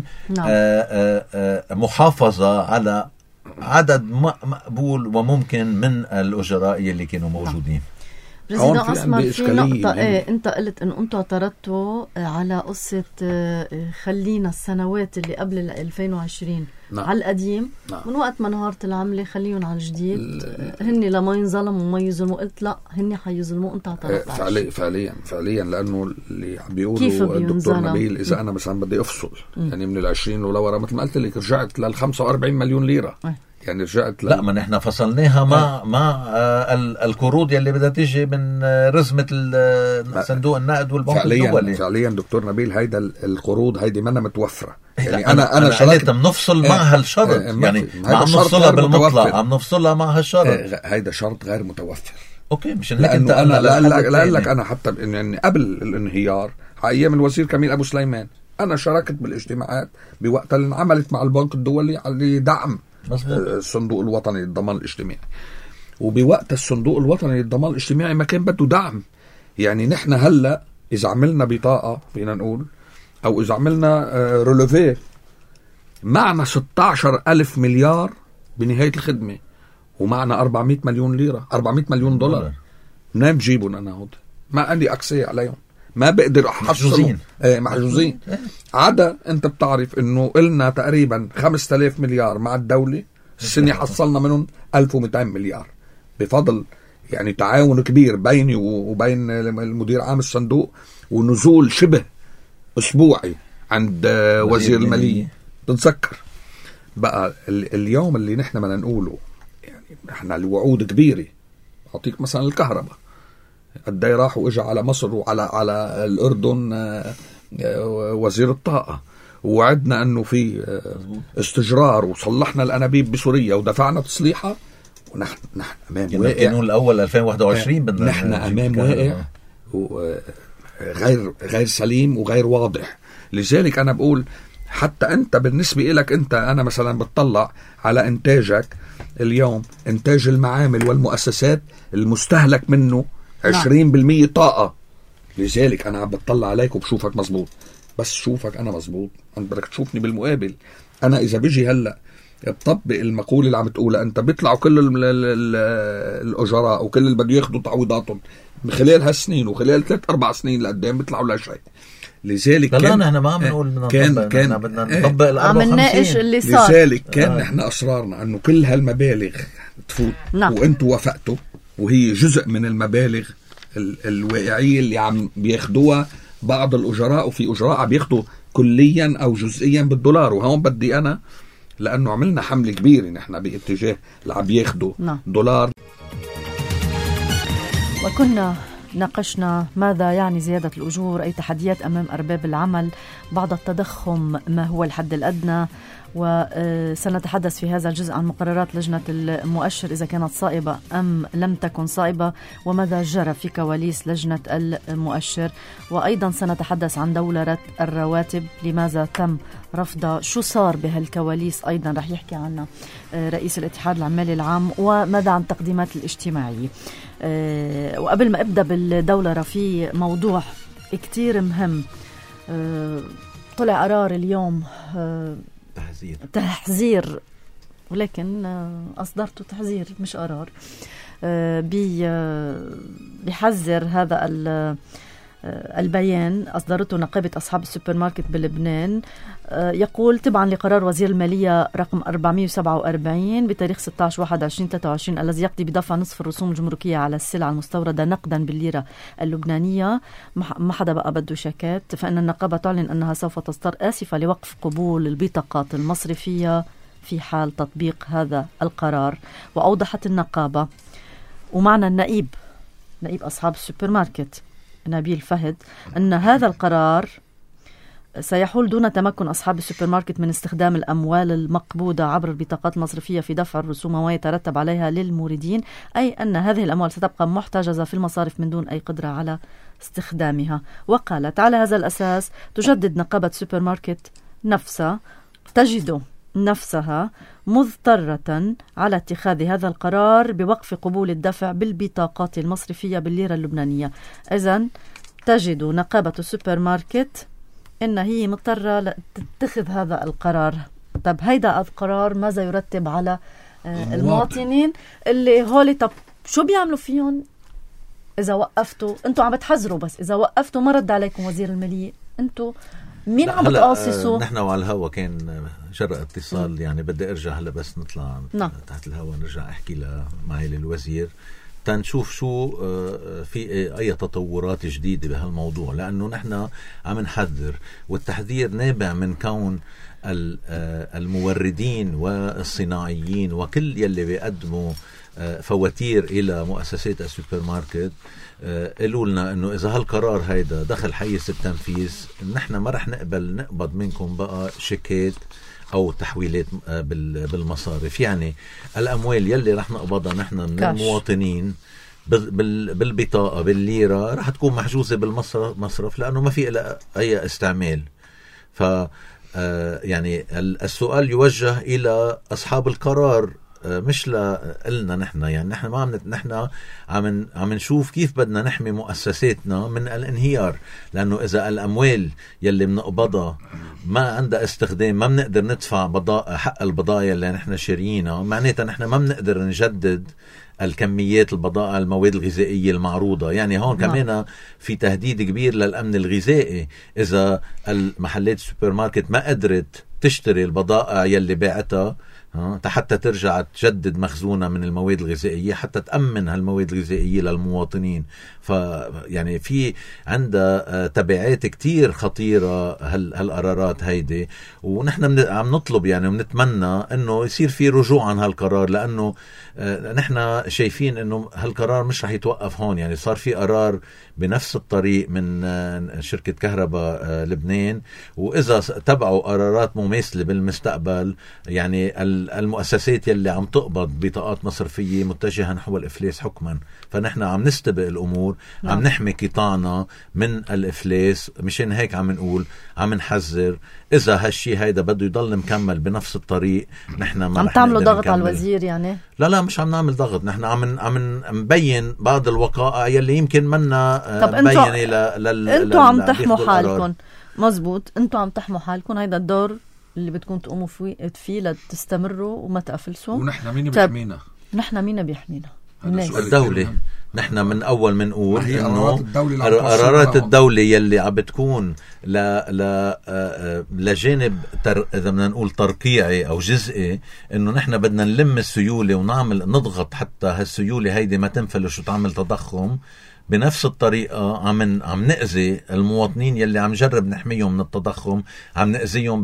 محافظة على عدد مقبول وممكن من الأجراء اللي كانوا موجودين. بريزيدان أسمر في نقطة انت قلت انه انتوا اعترضتوا على قصة خلينا السنوات اللي قبل 2020 على القديم. من وقت ما نهارت العملة خليهم على الجديد. هن لما ينظلموا وما يظلموا، قلت لا هن حيظلموا، انت اعترضت فعليا لانه اللي عم بيقولوا الدكتور نبيل اذا انا مثلا بدي افصل يعني من 20 ولورا مثل ما قلت لك رجعت لل 45 مليون ليرة. يعني رجعت لا ما نحن فصلناها مع القروض يلي بدها تيجي من رزمة صندوق النقد والبنك الدولي. فعليا دكتور نبيل هيدا القروض هيدي منا متوفرة. يعني أنا شركت بنفصل مع هالشرط يعني ما عم نفصلها بالمطلق، عم نفصلها مع هالشرط. هيدا شرط غير متوفر. اوكي مش لأنه أنا لا لك أنا حتى يعني قبل الانهيار أيام الوزير كميل أبو سليمان أنا شاركت بالاجتماعات بوقت اللي انعملت مع البنك الدولي على دعم الصندوق الوطني للضمان الاجتماعي. وبوقت الصندوق الوطني للضمان الاجتماعي ما كان بده دعم. يعني نحن هلأ إذا عملنا بطاقة فينا نقول أو إذا عملنا رولوفي معنا 16,000 مليار بنهاية الخدمة ومعنا 400 مليون ليرة 400 مليون دولار. منين بجيبون أنا هود؟ ما عندي أكسي عليهم، ما بقدر أحصلهم. محجوزين. عدا أنت بتعرف إنه قلنا تقريبا 5,000 مليار مع الدولة، السنة حصلنا منهم 1,200 مليار بفضل يعني تعاون كبير بيني وبين المدير عام الصندوق ونزول شبه أسبوعي عند وزير المالية. تتذكر بقى اليوم اللي نحن بدنا نقوله يعني نحن الوعود كبيرة. أعطيك مثلا الكهرباء قد راح واجا على مصر وعلى الأردن وزير الطاقة، ووعدنا أنه في استجرار وصلحنا الأنابيب بسوريا ودفعنا تصليحها، ونحن أمام واقع القانون الأول 2021 نحن أمام واقع غير سليم وغير واضح. لذلك أنا بقول حتى أنت بالنسبة إلك أنا مثلا بتطلع على إنتاجك اليوم، إنتاج المعامل والمؤسسات المستهلك منه 20% طاقة. لذلك أنا بتطلع عليك وبشوفك مزبوط، بس شوفك أنا مزبوط، أنت بدك تشوفني بالمقابل. أنا إذا بيجي هلأ بطبق المقولة اللي عم تقولها أنت، بيطلعوا كل الأجراء وكل اللي بده ياخدوا تعويضاتهم خلال هالسنين وخلال 3-4 سنين لقدام بيطلعوا لا شيء. لذلك لا نحن ما عم نقول بدنا نطبق ال 54 اللي صار. لذلك كان نحن أصرارنا أنه كل هالمبالغ تفوت وأنتوا وافقتوا، وهي جزء من المبالغ الواقعية اللي عم بياخدوها بعض الأجراء، وفي أجراء عم بياخدوا كليا أو جزئيا بالدولار. وهون بدي أنا لأنه عملنا حملة كبيرة نحن باتجاه اللي عم بياخدوا دولار. وكنا ناقشنا ماذا يعني زيادة الأجور، أي تحديات أمام أرباب العمل، بعض التضخم، ما هو الحد الأدنى. وسنتحدث في هذا الجزء عن مقررات لجنة المؤشر إذا كانت صائبة أم لم تكن صائبة، وماذا جرى في كواليس لجنة المؤشر. وأيضا سنتحدث عن دولة الرواتب، لماذا تم رفضها، شو صار بهالكواليس، أيضا رح يحكي عنها رئيس الاتحاد العمالي العام، وماذا عن التقديمات الاجتماعية. وقبل ما أبدأ بالدولة في موضوع كتير مهم، طلع قرار اليوم تحذير، ولكن أصدرته تحذير مش قرار، بيحذر هذا البيان أصدرته نقابة أصحاب السوبر ماركت بلبنان. يقول تبعا لقرار وزير المالية رقم 447 بتاريخ 16/1/2023 الذي يقضي بدفع نصف الرسوم الجمركية على السلع المستوردة نقدا بالليرة اللبنانية، ما حدا بقى بده شيكات، فإن النقابة تعلن أنها سوف تضطر آسفة لوقف قبول البطاقات المصرفية في حال تطبيق هذا القرار. وأوضحت النقابة ومعنا نائب أصحاب السوبر ماركت نبيل فهد أن هذا القرار سيحول دون تمكن أصحاب السوبر ماركت من استخدام الأموال المقبوضة عبر البطاقات المصرفية في دفع الرسوم وما يترتب عليها للموردين، أي أن هذه الأموال ستبقى محتجزة في المصارف من دون أي قدرة على استخدامها. وقالت على هذا الأساس تجدد نقابة سوبر ماركت تجد نفسها مضطرة على اتخاذ هذا القرار بوقف قبول الدفع بالبطاقات المصرفية بالليرة اللبنانية. إذن تجد نقابة السوبر ماركت إن هي مضطرة تتخذ هذا القرار. طب هيدا القرار ماذا يرتب على المواطنين اللي هولي؟ طب شو بيعملوا فيهم إذا وقفتوا؟ أنتوا عم بتحذروا، بس إذا وقفتوا ما رد عليكم وزير المالية، أنتوا مين عم بتقاصصوا؟ نحن وعلى الهوا كان جرى اتصال، يعني بدي ارجع هلا بس نطلع تحت الهوا نرجع احكي معالي الوزير تنشوف شو في اي تطورات جديده بهالموضوع، لانه نحن عم نحذر، والتحذير نابع من كون الموردين والصناعيين وكل يلي بيقدموا فواتير الى مؤسسات السوبر ماركت قالوا لنا انه اذا هالقرار هيدا دخل حيز التنفيذ نحن ما رح نقبض منكم بقى شيكات او تحويلات بالمصارف. يعني الاموال يلي رح نقبضها نحن من المواطنين بالبطاقه بالليره رح تكون محجوزه بالمصرف لانه ما في لها اي استعمال. ف يعني السؤال يوجه الى اصحاب القرار مش لنا نحن. يعني نحن ما نحن عم نشوف كيف بدنا نحمي مؤسساتنا من الانهيار، لانه اذا الاموال يلي بنقبضها ما عندها استخدام، ما بنقدر ندفع حق البضائع اللي نحن شاريينها، معناتها نحن ما بنقدر نجدد الكميات البضائع المواد الغذائية المعروضة. يعني هون كمان في تهديد كبير للأمن الغذائي إذا المحلات السوبر ماركت ما قدرت تشتري البضائع يلي باعتها حتى ترجع تجدد مخزونها من المواد الغذائية حتى تأمن هالمواد الغذائية للمواطنين. يعني في عندها تبعات كتير خطيرة هالقرارات هيدي، ونحن عم نطلب يعني ونتمنى انه يصير في رجوع عن هالقرار، لانه نحن شايفين انه هالقرار مش رح يتوقف هون. يعني صار في قرار بنفس الطريق من شركة كهرباء لبنان، وإذا تبعوا قرارات مماثلة بالمستقبل يعني المؤسسات يلي عم تقبض بطاقات مصرفية متجهة نحو الإفلاس حكما. فنحن عم نستبق الأمور، عم نحمي قطاعنا من الإفلاس. مشان هيك عم نقول، عم نحذر إذا هالشي هيدا بده يضل مكمل بنفس الطريق نحن ما عم تعملوا ضغط على الوزير يعني؟ لا مش عم نعمل ضغط، نحن عم نبين بعض الوقائع يلي يمكن منا مبينة. انتوا عم تحموا حالكم، مزبوط، انتوا عم تحموا حالكم، هيدا الدور اللي بدكم تقوموا فيه لتستمروا وما تقفلسوا. ونحن مين بيحمينا؟ نحن مين بيحمينا؟ الدولة. نحن من أول منقول إنه قرارات الدولة يلي عم بتكون لجانب إذا بدنا نقول ترقيعي أو جزئي، إنه نحن بدنا نلم السيولة ونعمل نضغط حتى هالسيولة هيدي ما تنفلش وتعمل تضخم. بنفس الطريقة عم نأذي المواطنين يلي عم جرب نحميهم من التضخم، عم نأذيهم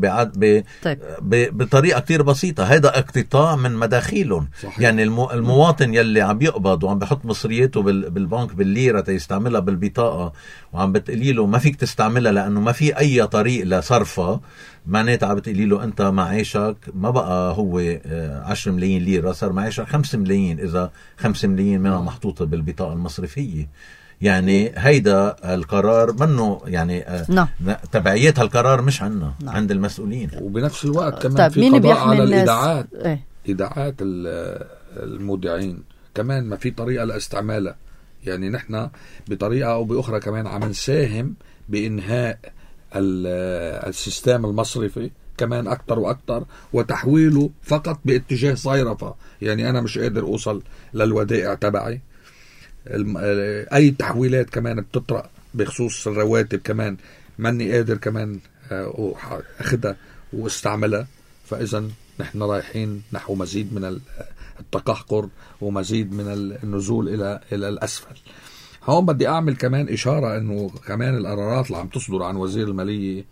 بطريقة كتير بسيطة. هيدا اقتطاع من مداخيلهم. صحيح. يعني المواطن يلي عم يقبض وعم بحط مصرياته بالبنك بالليرة تيستعملها بالبطاقة، وعم بتقلي له ما فيك تستعملها لأنه ما في أي طريق لصرفها، معناتها عم بتقلي له أنت معيشك ما بقى هو 10 ملايين ليرة، صار معيشك 5 ملايين إذا 5 ملايين منها محطوطة بالبطاقة المصرفية. يعني هيدا القرار منه يعني تبعيات هالقرار مش عنا، عند المسؤولين. وبنفس الوقت كمان في قضاء على الإيداعات. إيداعات المودعين كمان ما في طريقة لاستعمالها. يعني نحن بطريقة أو بأخرى كمان عم نساهم بإنهاء السيستم المصرفي كمان أكتر وأكتر، وتحويله فقط باتجاه صيرفة. يعني أنا مش قادر أوصل للودائع تبعي، أي تحويلات كمان بتطرق بخصوص الرواتب كمان ماني قادر كمان أخدها واستعملها. فإذا نحن رايحين نحو مزيد من التقهقر ومزيد من النزول إلى الأسفل. هون بدي أعمل كمان إشارة إنه كمان القرارات اللي عم تصدر عن وزير المالية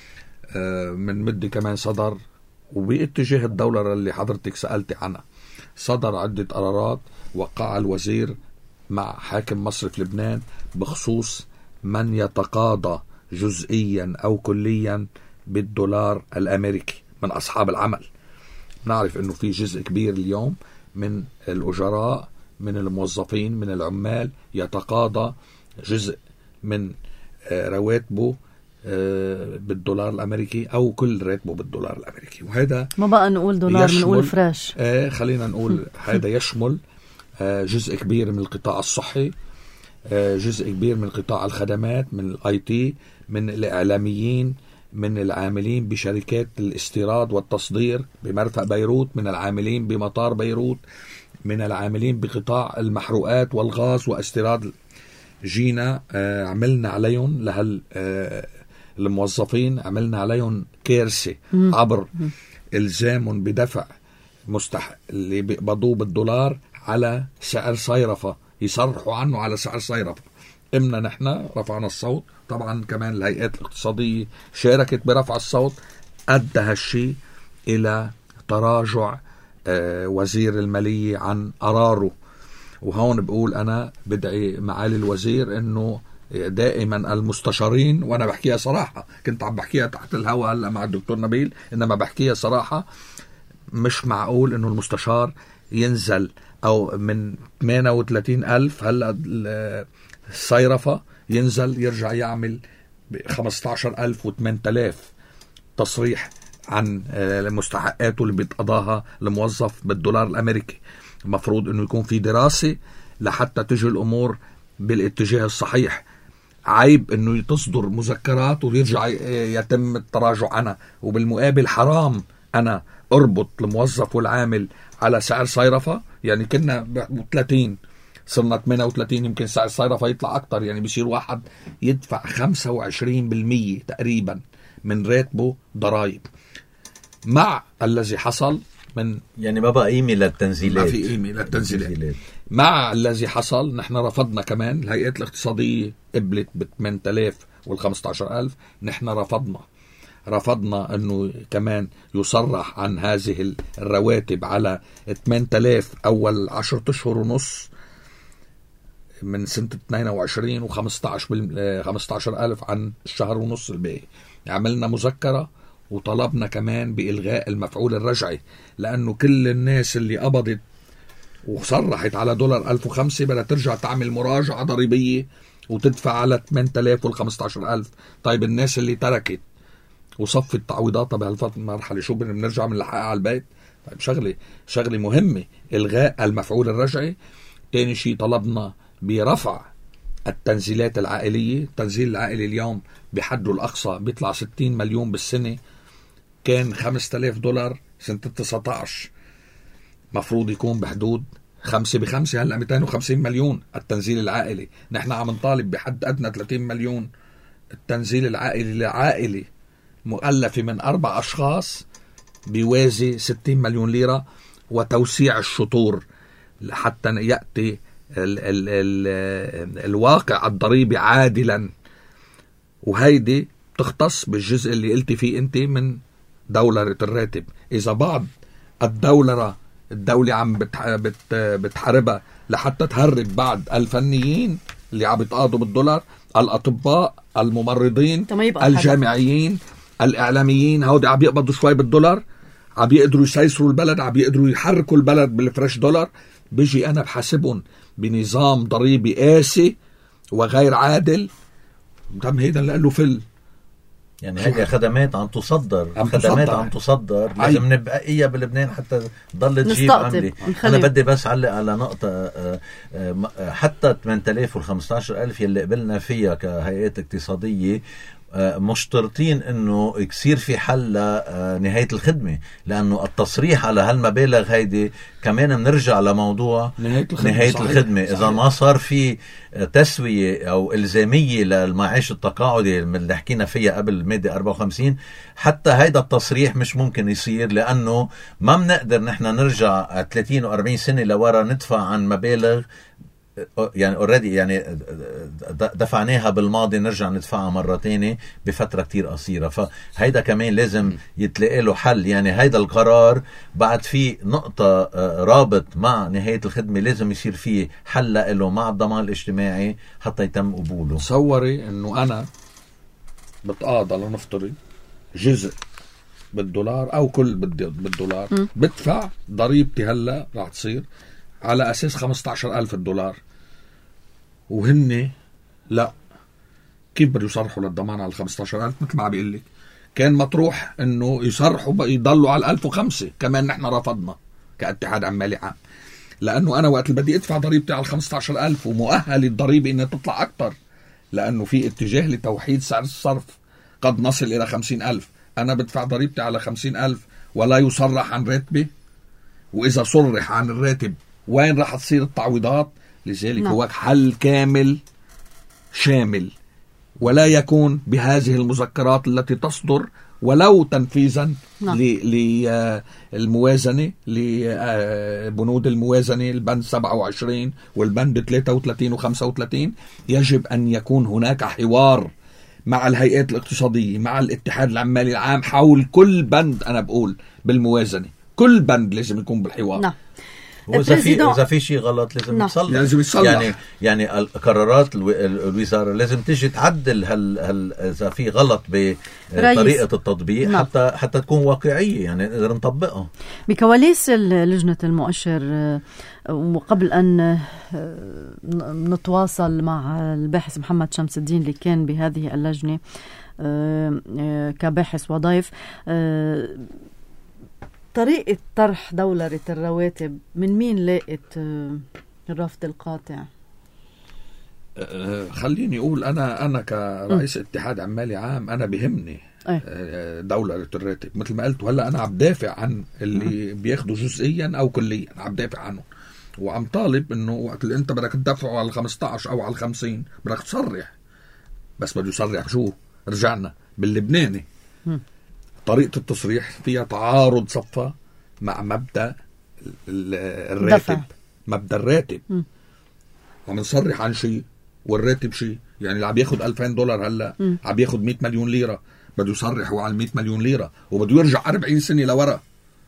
من مدة كمان صدر، وباتجاه الدولار اللي حضرتك سألتي عنها، صدر عدة قرارات وقع الوزير مع حاكم مصرف لبنان بخصوص من يتقاضى جزئيا أو كليا بالدولار الأمريكي من أصحاب العمل. نعرف إنه في جزء كبير اليوم من الأجراء، من الموظفين، من العمال يتقاضى جزء من رواتبه بالدولار الأمريكي أو كل راتبه بالدولار الأمريكي. وهذا ما بقى نقول دولار، نقول فريش. خلينا نقول هذا يشمل جزء كبير من القطاع الصحي، جزء كبير من قطاع الخدمات، من الاي تي، من الإعلاميين، من العاملين بشركات الاستيراد والتصدير بمرفأ بيروت، من العاملين بمطار بيروت، من العاملين بقطاع المحروقات والغاز واستيراد. جينا عملنا عليهم الموظفين، عملنا عليهم كارثة عبر إلزام بدفع اللي بيقبضوه بالدولار على سعر صيرفة، يصرحوا عنه على سعر صيرفة. إمنا نحن رفعنا الصوت، طبعا كمان الهيئات الاقتصادية شاركت برفع الصوت، أدى هالشيء إلى تراجع وزير المالية عن قراره. وهون بقول أنا بدعي معالي الوزير إنه دائما المستشارين، وأنا بحكيها صراحة، كنت عم بحكيها تحت الهواء هلا مع الدكتور نبيل، إنما بحكيها صراحة، مش معقول إنه المستشار ينزل أو من 38,000 هلا الصيرفة ينزل يرجع يعمل 15,000 و8,000 تصريح عن مستحقاته اللي بيتقضاها الموظف بالدولار الأمريكي. المفروض إنه يكون في دراسة لحتى تجي الأمور بالاتجاه الصحيح. عيب إنه تصدر مذكرات ويرجع يتم التراجع عنها، وبالمقابل حرام أنا أربط الموظف والعامل على سعر صيرفة. يعني كنا 30 صرنا 38، يمكن سعر الصيرفة يطلع أكتر، يعني بيصير واحد يدفع 25% تقريبا من راتبه ضرائب. مع الذي حصل من يعني ما بقى قيمة للتنزيلات، ما في قيمة للتنزيلات. مع الذي حصل نحن رفضنا كمان، الهيئات الاقتصادية قبلت ب 8000 وال 15000، نحن رفضنا انه كمان يصرح عن هذه الرواتب على 8000 اول 10 اشهر ونص من سنة 22 و15000 عن الشهر ونص الباقي. عملنا مذكرة وطلبنا كمان بإلغاء المفعول الرجعي، لأنه كل الناس اللي قبضت وصرحت على دولار 1005 بدها ترجع تعمل مراجعة ضريبية وتدفع على 8000 وال 15000. طيب الناس اللي تركت وصفت تعويضاتها بهالمرحلة شو بنرجع من لحقها على البيت؟ طيب شغلة مهمة إلغاء المفعول الرجعي. تاني شيء طلبنا برفع التنزيلات العائلية. التنزيل العائلي اليوم بحده الأقصى بيطلع 60 مليون بالسنة، كان 5000 دولار سنة 19، مفروض يكون بحدود 5 ب5، هلأ 250 مليون التنزيل العائلي. نحن عم نطالب بحد أدنى 30 مليون. التنزيل العائلي لعائلة مؤلفة من 4 أشخاص بيوازي 60 مليون ليرة، وتوسيع الشطور حتى يأتي الواقع الضريبي عادلا. وهيدي تختص بالجزء اللي قلتي فيه انت من دولرة الراتب. اذا بعض الدولة عم بتحاربها لحتى تهرب بعض الفنيين اللي عم بيتقاضوا بالدولار، الاطباء، الممرضين، الجامعيين، الاعلاميين، هودي عم يقبضوا شوي بالدولار، عم يقدروا يسيسروا البلد، عم يقدروا يحركوا البلد بالفريش دولار. بيجي انا بحاسبهم بنظام ضريبي قاسي وغير عادل. تم هيدا اللي قالوا يعني هذه خدمات عم تصدر لازم نبقى إياه بلبنان حتى تضل تجيب عملي. أنا بدي بس علق على نقطة، حتى 8000 وال 15000 يلي قبلنا فيها كهيئات اقتصادية مشترطين انه يصير في حل لنهاية الخدمة، لانه التصريح على هالمبالغ هيدي كمان بنرجع لموضوع نهاية الخدمة. اذا ما صار في تسوية او الزامية للمعاش التقاعدي اللي حكينا فيها قبل مادة 54، حتى هيدا التصريح مش ممكن يصير، لانه ما بنقدر نحن نرجع 30 و 40 سنة لورا ندفع عن مبالغ يعني اوريدي يعني دفعناها بالماضي نرجع ندفعها مرة تانية بفترة كتير قصيرة. فهيدا كمان لازم يتلاقي له حل. يعني هيدا القرار بعد في نقطة رابط مع نهاية الخدمة لازم يصير فيه حل له مع الضمان الاجتماعي حتى يتم قبوله. تصوري انه انا بتقاضى لنفترض جزء بالدولار او كل بالدولار، بدفع ضريبتي هلا راح تصير على أساس 15,000 دولار، وهن لا، كيف بده يصرحوا للضمان على 15,000؟ مثل ما عم بيقول لك كان مطروح انه يصرحوا يضلوا على 1005. كمان نحن رفضنا كاتحاد عمالي عام، لانه انا وقت اللي بدي ادفع ضريبتي على 15,000 ومؤهل الضريبه انها تطلع اكثر، لانه في اتجاه لتوحيد سعر الصرف قد نصل الى 50,000. انا بدفع ضريبتي على 50,000 ولا يصرح عن راتبي، واذا صرح عن الراتب وين راح تصير التعويضات؟ لذلك هو حل كامل شامل، ولا يكون بهذه المذكرات التي تصدر ولو تنفيذا للموازنة، لبنود الموازنة البند 27 والبند 33 و35. يجب أن يكون هناك حوار مع الهيئات الاقتصادية، مع الاتحاد العمالي العام حول كل بند. أنا بقول بالموازنة كل بند لازم يكون بالحوار. وإذا في شيء غلط لازم يتصلح. يعني القرارات الوزارة لازم تيجي تعدل إذا في غلط بطريقة التطبيق حتى تكون واقعية، يعني نقدر نطبقها. بكواليس لجنة المؤشر، وقبل أن نتواصل مع الباحث محمد شمس الدين اللي كان بهذه اللجنة كباحث وضيف، طريقة طرح دولرة الرواتب من مين لاقت الرفض القاطع؟ خليني أقول أنا كرئيس اتحاد عمالي عام أنا بهمني دولرة الراتب مثل ما قلت. وهلا أنا عم دافع عن اللي بياخدوا جزئيا أو كليا، عم دافع عنه وعم طالب إنه وقت اللي أنت بدك تدفعه على 15 أو على 50 بدك تصرح، بس بده يصرح شو؟ رجعنا باللبناني طريقة التصريح فيها تعارض صفة مع مبدأ الراتب، مبدأ الراتب. ومنصرح عن شيء والراتب شيء. يعني اللي عم ياخد $2000 هلا عم ياخد 100 مليون ليرة، بده يصرح على 100 مليون ليرة وبده يرجع 40 سنة لورا.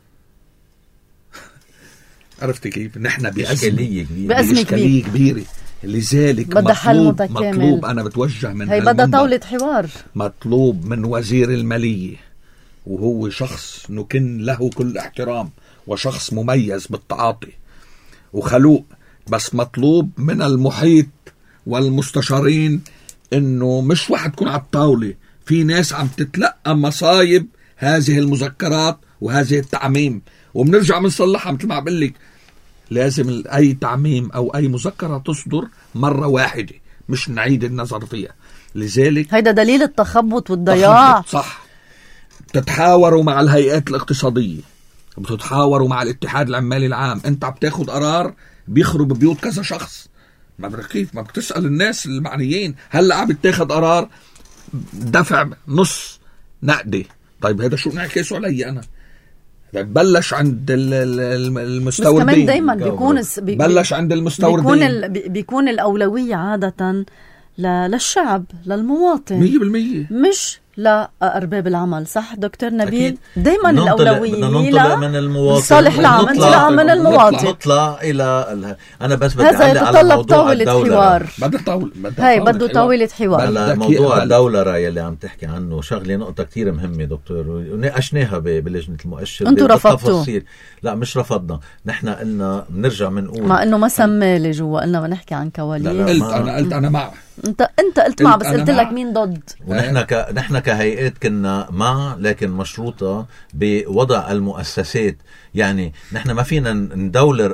عرفت كيف؟ نحن بأزمة كبيرة. لذلك مطلوب أنا بتوجه من هي بدها طاولة حوار. مطلوب من وزير المالية، وهو شخص نكن له كل احترام وشخص مميز بالتعاطي وخلوق، بس مطلوب من المحيط والمستشارين انه مش واحد تكون على الطاولة، في ناس عم تتلقى مصايب هذه المذكرات وهذه التعميم، وبنرجع بنصلحها. مثل ما عم بقول لك، لازم اي تعميم او اي مذكرة تصدر مرة واحدة، مش نعيد النظر فيها. لذلك هيدا دليل التخبط والضياع. صح. بتتحاوروا مع الهيئات الاقتصادية، بتتحاوروا مع الاتحاد العمالي العام. انت عم تاخد قرار بيخرب بيوت كذا شخص، ما كيف ما بتسأل الناس المعنيين. هلا عم تاخد قرار دفع نص نقدي. طيب هذا شو نعكسه علي انا؟ بلش عند المستوردين، بس كمان دايما بلش عند المستوردين. بيكون الأولوية عادة للشعب، للمواطن 100%، مش لأرباب العمل. صح دكتور نبيل؟ دايما الأولوية ننطلق من المواطن، صالح العام، انطلاق من المواطن، نطلع إلى أنا بس بدي هذا يتطلب طاولة حوار. هاي بده طاولة حوار على موضوع الدولة يلي عم تحكي عنه. شغلة نقطة كتير مهمة دكتور، وناقشناها بلجنة المؤشر. انتوا رفضتوا؟ لا مش رفضنا، نحن قلنا بنرجع منقول، مع انه ما سمالي جوا، قلنا بنحكي عن كواليس. قلت انا مع. انت قلت مع، بس قلت لك مين ضد. ونحن كهيئات كنا مع، لكن مشروطة بوضع المؤسسات. يعني نحن ما فينا ندولر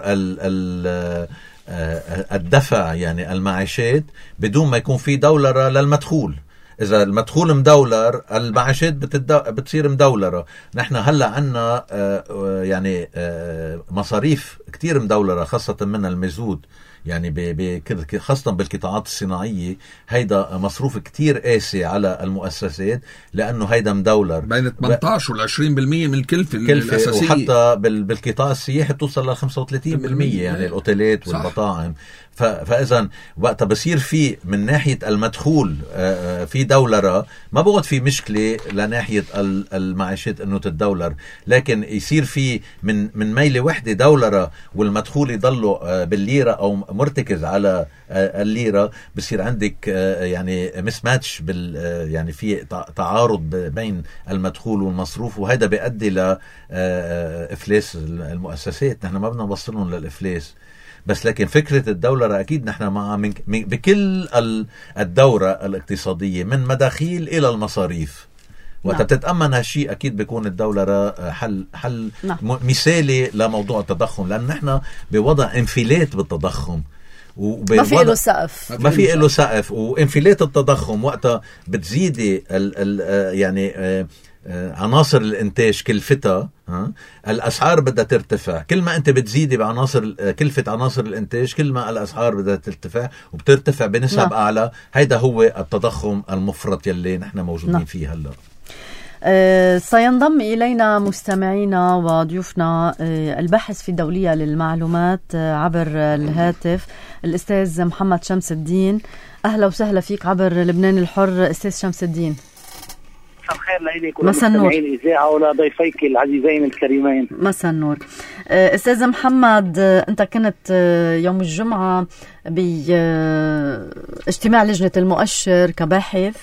الدفع، يعني المعاشات، بدون ما يكون في دولرة للمدخول. إذا المدخول مدولر، المعاشات بتصير مدولرة. نحن هلأ عنا يعني مصاريف كتير مدولرة، خاصة من المزود. يعني خاصة بالقطاعات الصناعية، هيدا مصروف كتير قاسي على المؤسسات، لأنه هيدا مدولر بين 18 و 20% من الكلفة الأساسية. وحتى بالقطاع السياحي توصل ل 35%، يعني الأوتيلات والمطاعم. فإذا وقتها بصير في من ناحية المدخول في دولرة، ما بقعد في مشكلة لناحية المعاشات إنه تتدولر، لكن يصير في من ميلة وحدة دولرة والمدخول يضله بالليرة أو مرتكز على الليرة. بصير عندك يعني مسماتش يعني في تعارض بين المدخول والمصروف، وهذا بيؤدي لإفلاس المؤسسات. نحن ما بدنا نوصلهم للإفلاس، بس لكن فكرة الدولة أكيد نحن مع بكل الدورة الاقتصادية، من مداخيل إلى المصاريف. وقت بتتأمن هالشيء أكيد بيكون الدولة حل مثالي لموضوع التضخم، لأن نحن بوضع انفلات بالتضخم، ما في له سقف، ما في له سقف. وانفلات التضخم وقتها بتزيدي يعني عناصر الانتاج كلفتها، الاسعار بدها ترتفع. كل ما انت بتزيدي بعناصر كلفة عناصر الانتاج، كل ما الاسعار بدها ترتفع، وبترتفع بنسب اعلى. هيدا هو التضخم المفرط يلي نحن موجودين فيه هلا. سينضم إلينا مستمعينا وضيوفنا الباحث في الدولية للمعلومات عبر الهاتف الأستاذ محمد شمس الدين. أهلا وسهلا فيك عبر لبنان الحر أستاذ شمس الدين. مساء الخير لك ولمستمعين الإذاعة ولضيفيك العزيزين الكريمين. مساء النور. أستاذ محمد، أنت كنت يوم الجمعة باجتماع لجنة المؤشر كباحث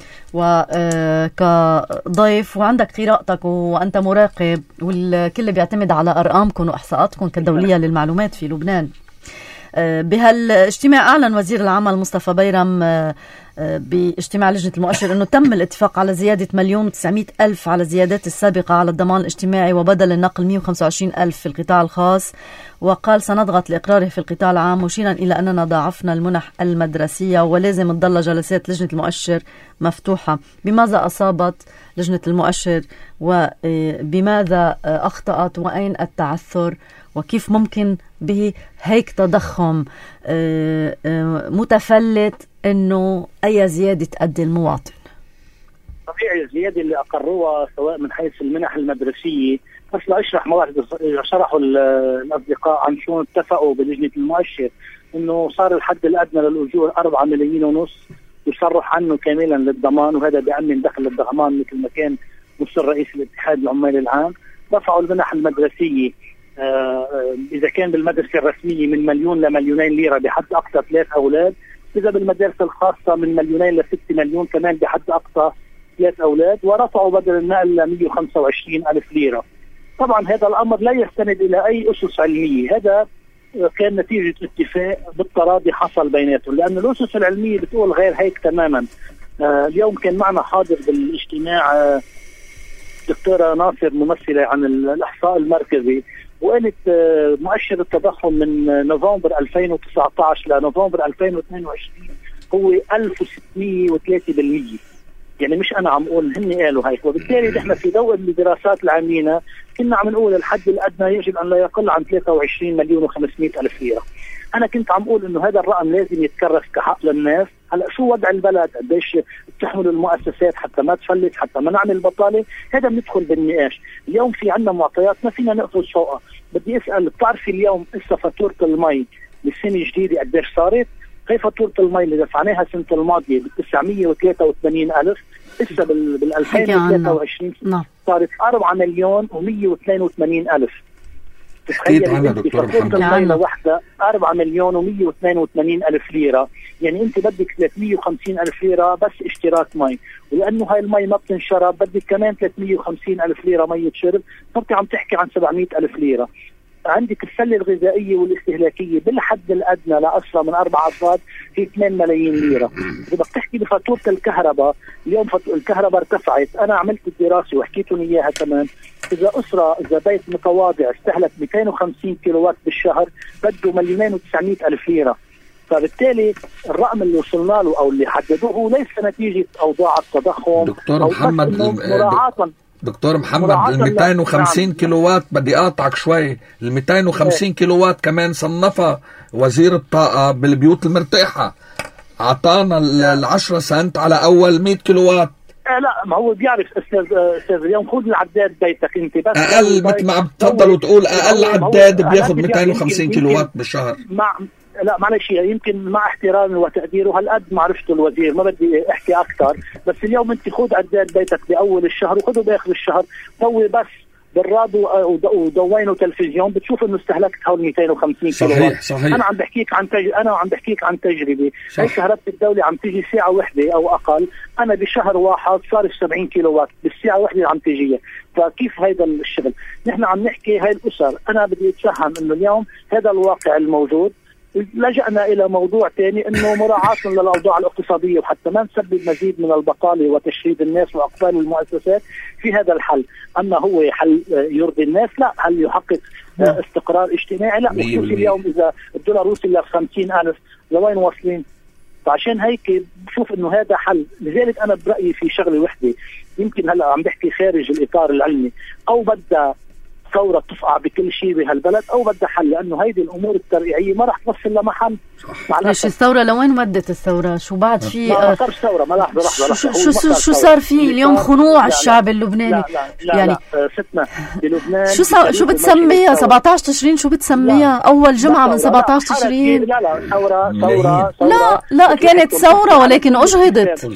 وكضيف، وعندك قراءتك وأنت مراقب، والكل بيعتمد على أرقامكم وإحصاءاتكم كدولية للمعلومات في لبنان. بهالاجتماع أعلن وزير العمل مصطفى بيرم باجتماع لجنة المؤشر أنه تم الاتفاق على زيادة 1,900,000 على الزيادات السابقة على الضمان الاجتماعي، وبدل النقل 125,000 في القطاع الخاص. وقال سنضغط لإقراره في القطاع العام، مشيرا إلى أننا ضاعفنا المنح المدرسية ولازم تضل جلسات لجنة المؤشر مفتوحة. بماذا أصابت لجنة المؤشر وبماذا أخطأت وأين التعثر، وكيف ممكن بهيك تضخم متفلت أنه أي زيادة تؤدي المواطن؟ طبيعي الزيادة اللي أقروها سواء من حيث المنح المدرسية بس لأشرح مواعيد. شرحوا الأصدقاء عن شو اتفقوا بلجنة المؤشر، إنه صار الحد الأدنى للأجور 4.5 مليون، يصرح عنه كاملا للضمان، وهذا بيأمن دخل الضمان مثل ما كان مصر رئيس الاتحاد العمالي العام. رفعوا المنح المدرسية إذا كان بالمدرسة الرسمية من 1 ل2 مليون ليرة بحد أقصى 3 أولاد، إذا بالمدارس الخاصة من 2 ل6 مليون كمان بحد أقصى 3 أولاد، ورفعوا بدل النقل ل 125 ألف ليرة. طبعا هذا الأمر لا يستند إلى أي أسس علمية، هذا كان نتيجة اتفاق بالتراضي حصل بيناتهم، لأن الأسس العلمية بتقول غير هيك تماما. اليوم كان معنا حاضر بالاجتماع دكتورة ناصر ممثلة عن الإحصاء المركزي، وقالت مؤشر التضخم من نوفمبر 2019 لنوفمبر 2022 هو 1603%. يعني مش أنا عم أقول، هن قالوا هيك. وبالتالي نحن في ضوء الدراسات العامينة كنا عم نقول الحد الأدنى يجب أن لا يقل عن 23 مليون و500 ألف ليرة. أنا كنت عم أقول إنه هذا الرقم لازم يتكرس كحق للناس. هلا شو وضع البلد، قديش بتحمل المؤسسات حتى ما تفلت، حتى ما نعمل بطالة، هذا بندخل بالنقاش. اليوم في عندنا معطيات ما فينا نقفز فوقها. بدي أسأل، بتعرفي اليوم إسا فاتورة المي للسنة الجديدة قديش صارت؟ هي فاتورة المي اللي دفعناها السنة الماضية ب 983 ألف، إسا بال 2023 صارت 4 مليون و182 ألف. حكيت عنها دكتور محمد. الليلة واحدة 4 مليون و182 ألف ليرة، يعني أنت بدك 350 ألف ليرة بس اشتراك مي، ولأنه هاي المي ما بتنشرب بدك كمان 350 ألف ليرة مية شرب، صرت عم تحكي عن 700 ألف ليرة. عندك السلة الغذائية والاستهلاكية بالحد الأدنى لأسرة من 4 أفراد هي 8 ملايين ليرة. إذا بدك تحكي بفاتورة الكهرباء، اليوم الكهرباء ارتفعت. أنا عملت الدراسة وحكيتهم إياها كمان. إذا بيت متواضع استهلك 250 كيلووات بالشهر بده 2,900,000 ليرة. فبالتالي الرقم اللي وصلنا له أو اللي حددوه هو ليس نتيجة أوضاع التضخم. دكتور محمد ال 250 كيلووات بدي أقاطعك شوي. ال 250 كيلووات كمان صنفها وزير الطاقة بالبيوت المرتاحة، أعطانا 10 سنت على أول 100 كيلووات. لا، ما هو بيعرف استاذ اليوم خذ العداد بيتك انت بس اقل مثل ما عم تفضل وتقول اقل عداد بياخذ 250 كيلووات بالشهر. لا معلش، يمكن مع احترامي وتقديره هالقد معرفته الوزير ما بدي احكي اكثر، بس اليوم انت خذ عداد بيتك باول الشهر وخذه باخر الشهر، سوي بس بالراديو ودوينه تلفزيون بتشوف انه استهلكت حول 250 كيلووات. صحيح. انا عم بحكيك عن تجربه. هي كهرباء الدوله عم تيجي ساعه واحده او اقل، انا بشهر واحد صار 70 كيلووات بالساعه واحده عم تيجي. فكيف هيدا الشغل؟ نحن عم نحكي هاي الاسر. انا بدي اتفهم انه اليوم هذا الواقع الموجود، لجأنا إلى موضوع ثاني إنه مراعاة للأوضاع الاقتصادية وحتى ما نسبب مزيد من البطالة وتشريد الناس وأقفال المؤسسات في هذا الحل. أما هو حل يرضي الناس؟ لا. هل يحقق استقرار اجتماعي؟ لا. خصوصي اليوم إذا الدولار وصل ل 50,000 لوين واصلين؟ فعشان هيك بشوف إنه هذا حل. لذلك أنا برأيي في شغلة وحدة، يمكن هلا عم بحكي خارج الإطار العلمي، أو بدأ ثورة تفقع بكل شيء بهالبلد أو بدها حل، لأنه هيدي الأمور الترقيعية ما رح توصل لمحل. ليش الثورة لوين ودت الثورة؟ شو بعد في ما صار ثورة؟ ما لحظة شو صار في اليوم؟ خنوع الشعب اللبناني. لا يعني ستنا بلبنان شو بتسميها 17 تشرين؟ شو بتسميها أول جمعة من 17 تشرين؟ لا ثورة لا كانت ثورة ولكن أجهدت.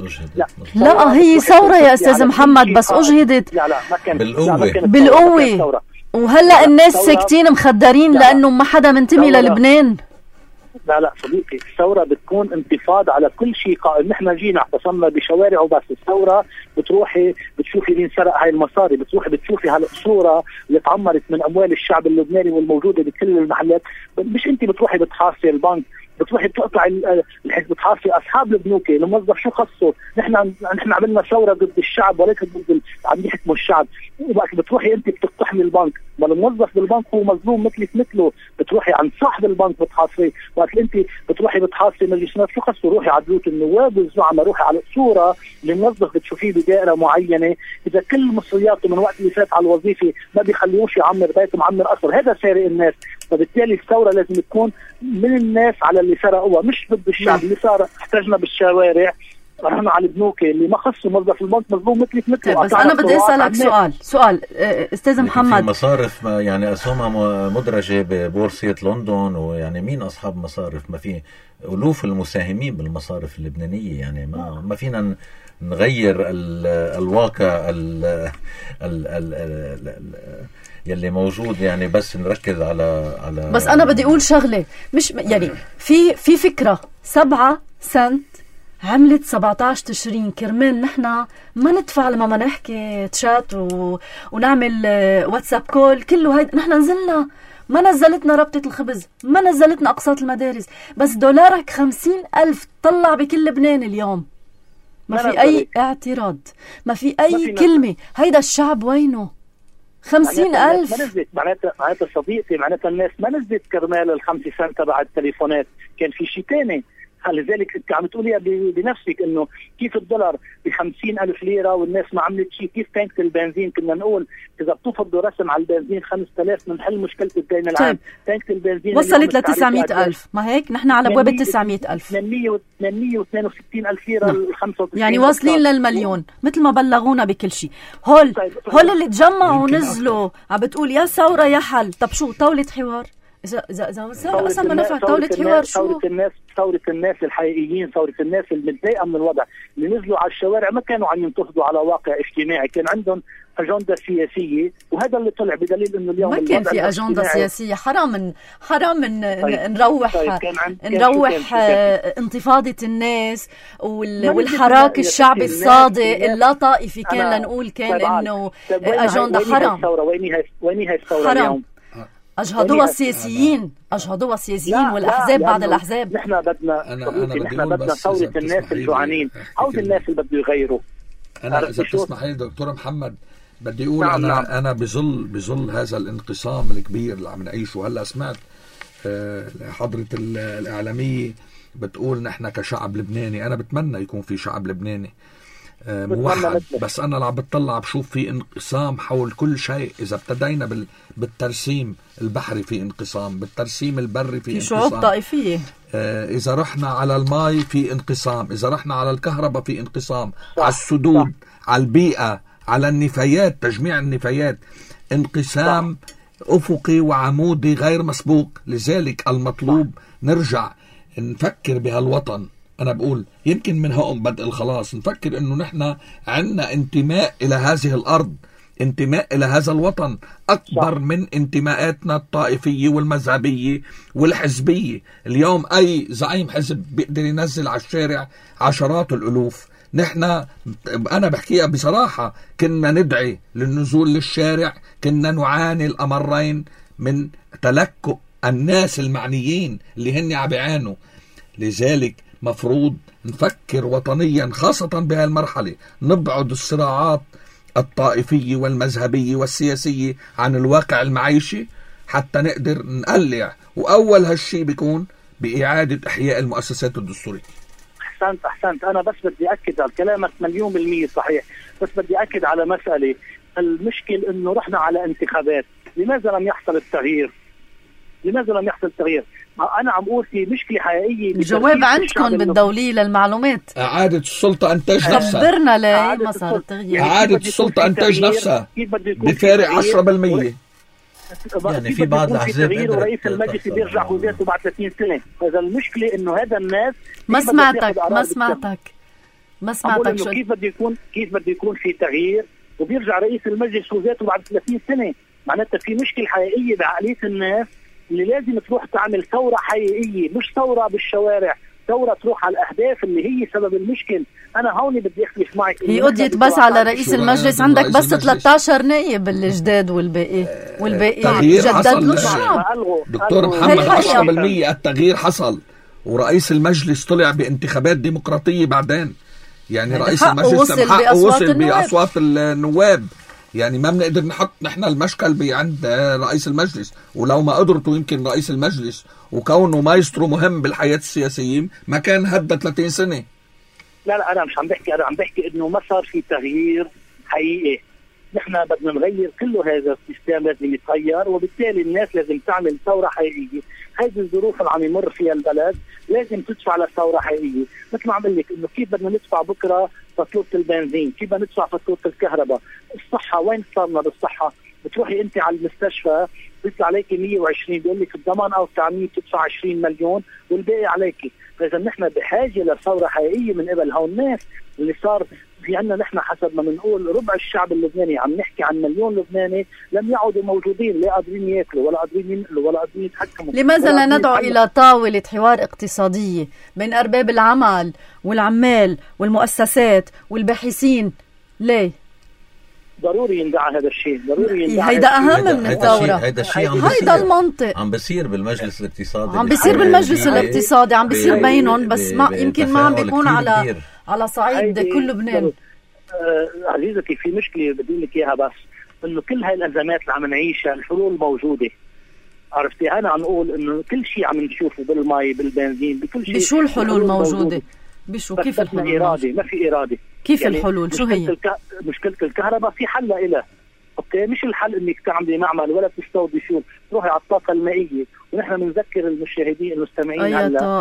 لا هي ثورة يا أستاذ محمد بس أجهدت. لا ما كانت بالقوة. وهلا الناس ساكتين مخدرين لأنه ما حدا منتمي للبنان. لا صديقي، الثورة بتكون انتفاض على كل شيء قائم. نحن جينا اعتصمنا بشوارع وبس. الثورة بتروحي بتشوفي مين سرق هاي المصاري، بتروحي بتشوفي هالصورة اللي تعمرت من أموال الشعب اللبناني والموجودة بكل المحلات. مش انت بتروحي بتحاصري البنك، بتروحي بتقطع بتحاصري اصحاب البنوك. الموظف شو خصه؟ نحن عملنا ثوره ضد الشعب وليس ضد عم يحكموا الشعب. بتروحي انت بتقتحمي البنك، والموظف بالبنك هو مظلوم مثله. بتروحي عند صاحب البنك بتحاصريه. وقت انت بتروحي بتحاصري مجلس النواب شو خصه؟ روحي على بيوت النواب والزعماء، روحي على الصوره الموظف بتشوفيه بدائره معينه. اذا كل مصرياته من وقت اللي فات على الوظيفه ما بيخليوش يعمر بيته معمر قصر، هذا سارق الناس. فبالتالي الثوره لازم تكون من الناس على اللي سرقوها، مش ضد الشعب. اللي صار احتجنا بالشوارع رهن على البنوك اللي ما خصوا موظف البنك مظلوم مثلك. بس انا بدي اسالك سؤال استاذ محمد. في مصارف يعني اسهمها مدرجه ببورصه لندن، ويعني مين اصحاب مصارف؟ ما في الوف المساهمين بالمصارف اللبنانيه، يعني ما فينا نغير الواقع يلي موجود، يعني بس نركز على بس انا بدي اقول شغله، مش يعني في فكره 7 سنت عملت 17 تشرين كرمال نحن ما ندفع لما ما نحكي تشات ونعمل واتساب كول كله. هيدا نحن نزلنا، ما نزلتنا ربطة الخبز، ما نزلتنا أقساط المدارس، بس دولارك 50,000 طلع بكل لبنان اليوم. ما في أي اعتراض، ما في أي كلمة. هيدا الشعب وينه؟ 50,000 ما نزلت. معناتها صديقتي، معناتها الناس ما نزلت كرمال ال5 سنت تبع التليفونات، كان في شيء ثاني. لذلك انت عم تقوليها بنفسك انه كيف الدولار ب50,000 ليره والناس ما عملت شيء، كيف تانك البنزين كنا نقول اذا بتفرضوا رسم على البنزين 5,000 بنحل مشكله الدين العام. تانك البنزين وصلت ل 900,000، ما هيك نحن على ابواب 900,000، 862,000 ليره ال 95، يعني واصلين للمليون مثل ما بلغونا بكل شيء. هول اللي تجمعوا ونزلوا عم بتقول يا ثوره يا حل. طب شو طاوله حوار؟ إذا أصلا ما نفع طاولة حوار شو؟ ثورة الناس الحقيقيين، ثورة الناس المتضايقة من الوضع اللي نزلوا على الشوارع، ما كانوا عم ينتفضوا على واقع اجتماعي، كان عندهم أجندة سياسية، وهذا اللي طلع بدليل إنه اليوم ما كان في أجندة سياسية. حرام نروح انتفاضة الناس والحراك الشعبي الصادق اللا طائفي كان لنقول كان إنه أجندة. حرام. وين هي الثورة اليوم؟ أجهضوها السياسيين والأحزاب بعد الأحزاب. نحن بدنا ثورة الناس الجوعانين، عاوز الناس اللي بده يغيروا. أنا إذا بتسمح لي دكتور محمد بدي أقول أنا بظل هذا الانقسام الكبير اللي عم نعيشه. هلا سمعت حضرة الإعلامية بتقول نحن كشعب لبناني، أنا بتمنى يكون في شعب لبناني موحد، بس أنا اللي عم بتطلع بشوف في انقسام حول كل شيء. إذا ابتدينا بالترسيم البحري في انقسام، بالترسيم البري في انقسام، شعوب طائفية. إذا رحنا على الماء في انقسام، إذا رحنا على الكهرباء في انقسام، على السدود، على البيئة، على النفايات، تجميع النفايات، انقسام أفقي وعمودي غير مسبوق. لذلك المطلوب نرجع نفكر بهالوطن. أنا بقول يمكن من هون بدء الخلاص، نفكر إنه نحن عنا انتماء إلى هذه الأرض، انتماء إلى هذا الوطن أكبر من انتماءاتنا الطائفية والمذهبية والحزبية. اليوم أي زعيم حزب بيقدر ينزل على الشارع عشرات الألوف. نحن أنا بحكيها بصراحة كنا ندعي للنزول للشارع، كنا نعاني الأمرين من تلكؤ الناس المعنيين اللي هن عم بيعانوا. لذلك مفروض نفكر وطنيا، خاصة بهالمرحلة نبعد الصراعات الطائفية والمذهبية والسياسية عن الواقع المعيشي حتى نقدر نقلع. وأول هالشي بيكون بإعادة إحياء المؤسسات الدستورية. أحسنت. أنا بس بدي أكد على كلامك 100% صحيح، بس بدي أكد على مسألة. المشكل إنه رحنا على انتخابات، لماذا لم يحصل التغيير؟ أنا عم أقول في مشكلة حقيقية. الجواب عندكم بالدولية للمعلومات. إعادة السلطة أنتج نفسها. خبرنا ليه ما صار التغيير. إعادة السلطة أنتج نفسها بفارق 10%. يعني في بعض الأحزاب ورئيس المجلس بيرجع وبيته بعد 30 سنة. إذا المشكلة إنه هذا الناس ما سمعتك شو كيف بده يكون في تغيير وبيرجع رئيس المجلس وذاته بعد 30 سنة. معناتها في مشكلة حقيقية بعقلية الناس اللي لازم تروح تعمل ثورة حقيقية، مش ثورة بالشوارع، ثورة تروح على الأهداف اللي هي سبب المشكل. أنا هوني بدي أختلف معك. هي قضيت بس على رئيس المجلس، عندك بس 13 نائب الجداد والباقي جدد له الشعب. دكتور محمد 10% التغيير حصل، ورئيس المجلس طلع بانتخابات ديمقراطية بعدين. يعني رئيس المجلس وصل بأصوات النواب. يعني ما بنقدر نحط نحن المشكل عند رئيس المجلس، ولو ما قدرتوا يمكن رئيس المجلس وكونه مايسترو مهم بالحياة السياسية ما كان هدى 30 سنة. لا أنا مش عم بحكي، أنا عم بحكي إنه ما صار في تغيير حقيقي. نحن بدنا نغير كل هذا السيستم، لازم يتغير، وبالتالي الناس لازم تعمل ثوره حقيقيه. هذه الظروف اللي عم يمر فيها البلد لازم تدفع لثوره حقيقيه. مثل ما عم بقول لك انه كيف بدنا ندفع بكره فاتوره البنزين، كيف بدنا ندفع فاتوره الكهرباء، الصحه وين صارنا بالصحه؟ بتروحي انت على المستشفى بيطلع عليك 120، بيقول لك الضمان او التعميم تدفع 20 مليون والباقي عليك. فاذا نحن بحاجه لثوره حقيقيه من قبل هون الناس. اللي صار في عندنا نحن حسب ما بنقول ربع الشعب اللبناني، عم نحكي عن مليون لبناني لم يعودوا موجودين، لا قادرين ياكلوا ولا قادرين ينقلوا ولا قادرين يتحكموا. لماذا لا ندعو إلى طاولة حوار اقتصادية بين أرباب العمل والعمال والمؤسسات والباحثين؟ ليه؟ ضروري يندعى هذا الشيء، ضروري يندعى. هيدا أهم من الثورة. هيدا المنطق عم بصير بالمجلس الاقتصادي، عم بيصير بالمجلس الاقتصادي، عم بيصير بينهم، بس ما يمكن ما عم بيكون على صعيد كل لبنان. عزيزتي في مشكلة بدي لك إياها، بس إنه كل هاي الأزمات اللي عم نعيشها الحلول موجودة. عرفتي أنا عم نقول إنه كل شيء عم نشوفه بالماء بالبنزين بكل شيء. بشو الحلول موجودة؟ بشو كيف الحلول؟ إرادة، ما في إرادة. كيف يعني الحلول؟ شو هي؟ مشكلة الكهرباء في حل لها. اوكي، مش الحل انك تعملي معمل ولا تستوردي شو، تروحي على الطاقه المائيه. ونحن بنذكر المشاهدين المستمعين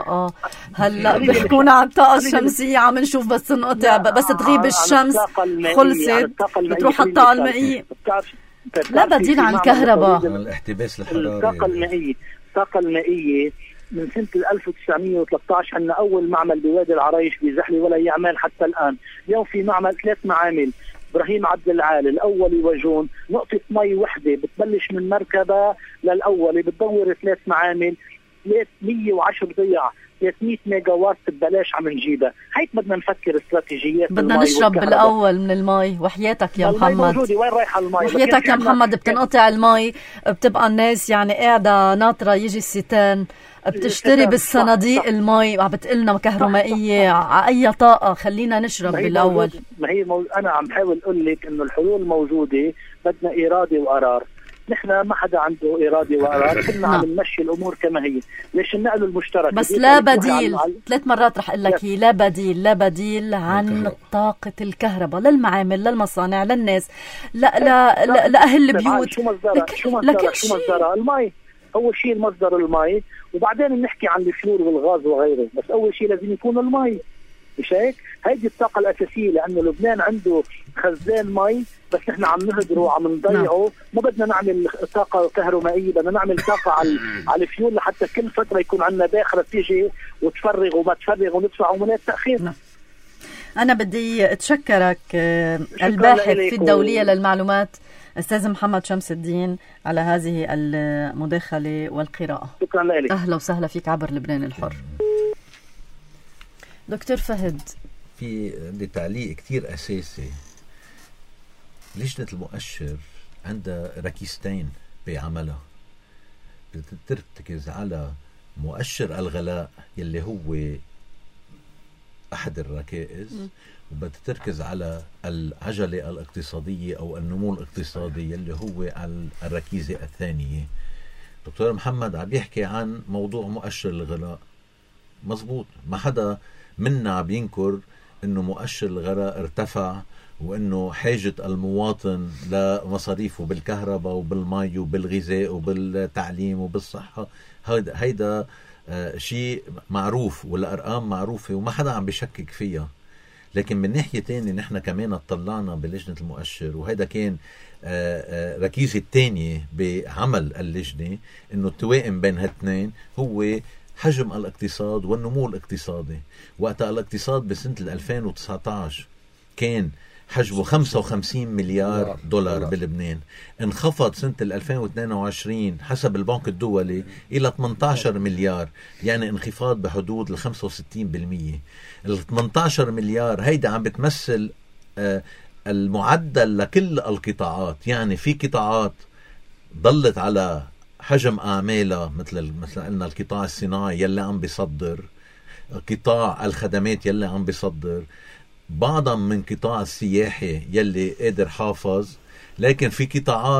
هلا بيحكونا عن الطاقه الشمسيه، عم نشوف بس تنقطع، بس تغيب الشمس خلصت بتروح الطاقه المائيه. لا بديل عن الكهرباء، الاحتباس الحراري. الطاقه المائيه من سنة 1913 عندنا أول معمل بوادي العرايش بزحلي ولا يعمل حتى الآن. اليوم في معمل 3 معامل، إبراهيم عبد العال الأولي وجون، نقطة مي وحدة بتبلش من مركبة للأولي بتدور 3 معامل 110 ضياع 300 ميجا وات ببلاش عم نجيبها. هيك بدنا نفكر استراتيجيات. بدنا نشرب بالأول من المي. وحياتك يا محمد، وين رايحة المي؟ وحياتك يا محمد بتنقطع المي، بتبقى الناس يعني قاعدة ناطرة يجي الستان، بتشتري بالصناديق المي، عم بتقلنا كهربائية على أي طاقة. خلينا نشرب بالأول. ما هي أنا عم حاول أقول لك إنه الحلول موجودة، بدنا إرادة وقرار. نحن ما حدا عنده إرادة وقرار، كنا عم نمشي الأمور كما هي. ليش النقل المشترك؟ بس لا بديل. 3 مرات رح أقول لك هي لا بديل عن طاقة الكهرباء للمعامل للمصانع للناس لأهل البيوت. شو مصدرها؟ المي. أول شيء المصدر المي، وبعدين بنحكي عن الفلور والغاز وغيره، بس أول شيء لازم يكون المي. مش هيك؟ هيدي الطاقة الأساسية، لأنه لبنان عنده خزان مي بس نحن عم نهدره وعم نضيعه. ما بدنا نعمل طاقة كهربائية، بدنا نعمل طاقة على الفيول لحتى كل فترة يكون عندنا باخرة تيجي وتفرغ وما تفرغ وندفع عمولات تأخير. أنا بدي أتشكرك الباحث في الدولية للمعلومات أستاذ محمد شمس الدين على هذه المداخلة والقراءة. شكرا لك. أهلا وسهلا فيك عبر لبنان الحر. دكتور فهد، في تعليق كتير أساسي. لجنة المؤشر عندها ركيزتين بعملها، بترتكز على مؤشر الغلاء يلي هو أحد الركائز، وبتركز على العجلة الاقتصادية أو النمو الاقتصادي يلي هو على الركيزة الثانية. دكتور محمد عم يحكي عن موضوع مؤشر الغلاء، مزبوط، ما حدا منا عم ينكر انه مؤشر الغلاء ارتفع وانه حاجة المواطن لمصاريفه بالكهرباء وبالمي وبالغذاء وبالتعليم وبالصحة هيدا شيء معروف، والارقام معروفة وما حدا عم بيشكك فيها. لكن من ناحية تانية نحن كمان اطلعنا بلجنة المؤشر، وهيدا كان ركيزة التانية بعمل اللجنة، انه التوائم بين هالاثنين هو حجم الاقتصاد والنمو الاقتصادي. وقت الاقتصاد بسنة 2019 كان حجمه 55 مليار دولار بلبنان، انخفض سنة 2022 حسب البنك الدولي إلى 18 مليار، يعني انخفاض بحدود 65%. ال 18 مليار هيدا عم بتمثل المعدل لكل القطاعات. يعني في قطاعات ضلت على حجم أعمالها مثل قلنا القطاع الصناعي يلي عم بيصدر، قطاع الخدمات يلي عم بيصدر، بعضا من قطاع السياحي يلي قادر حافظ، لكن في قطاعات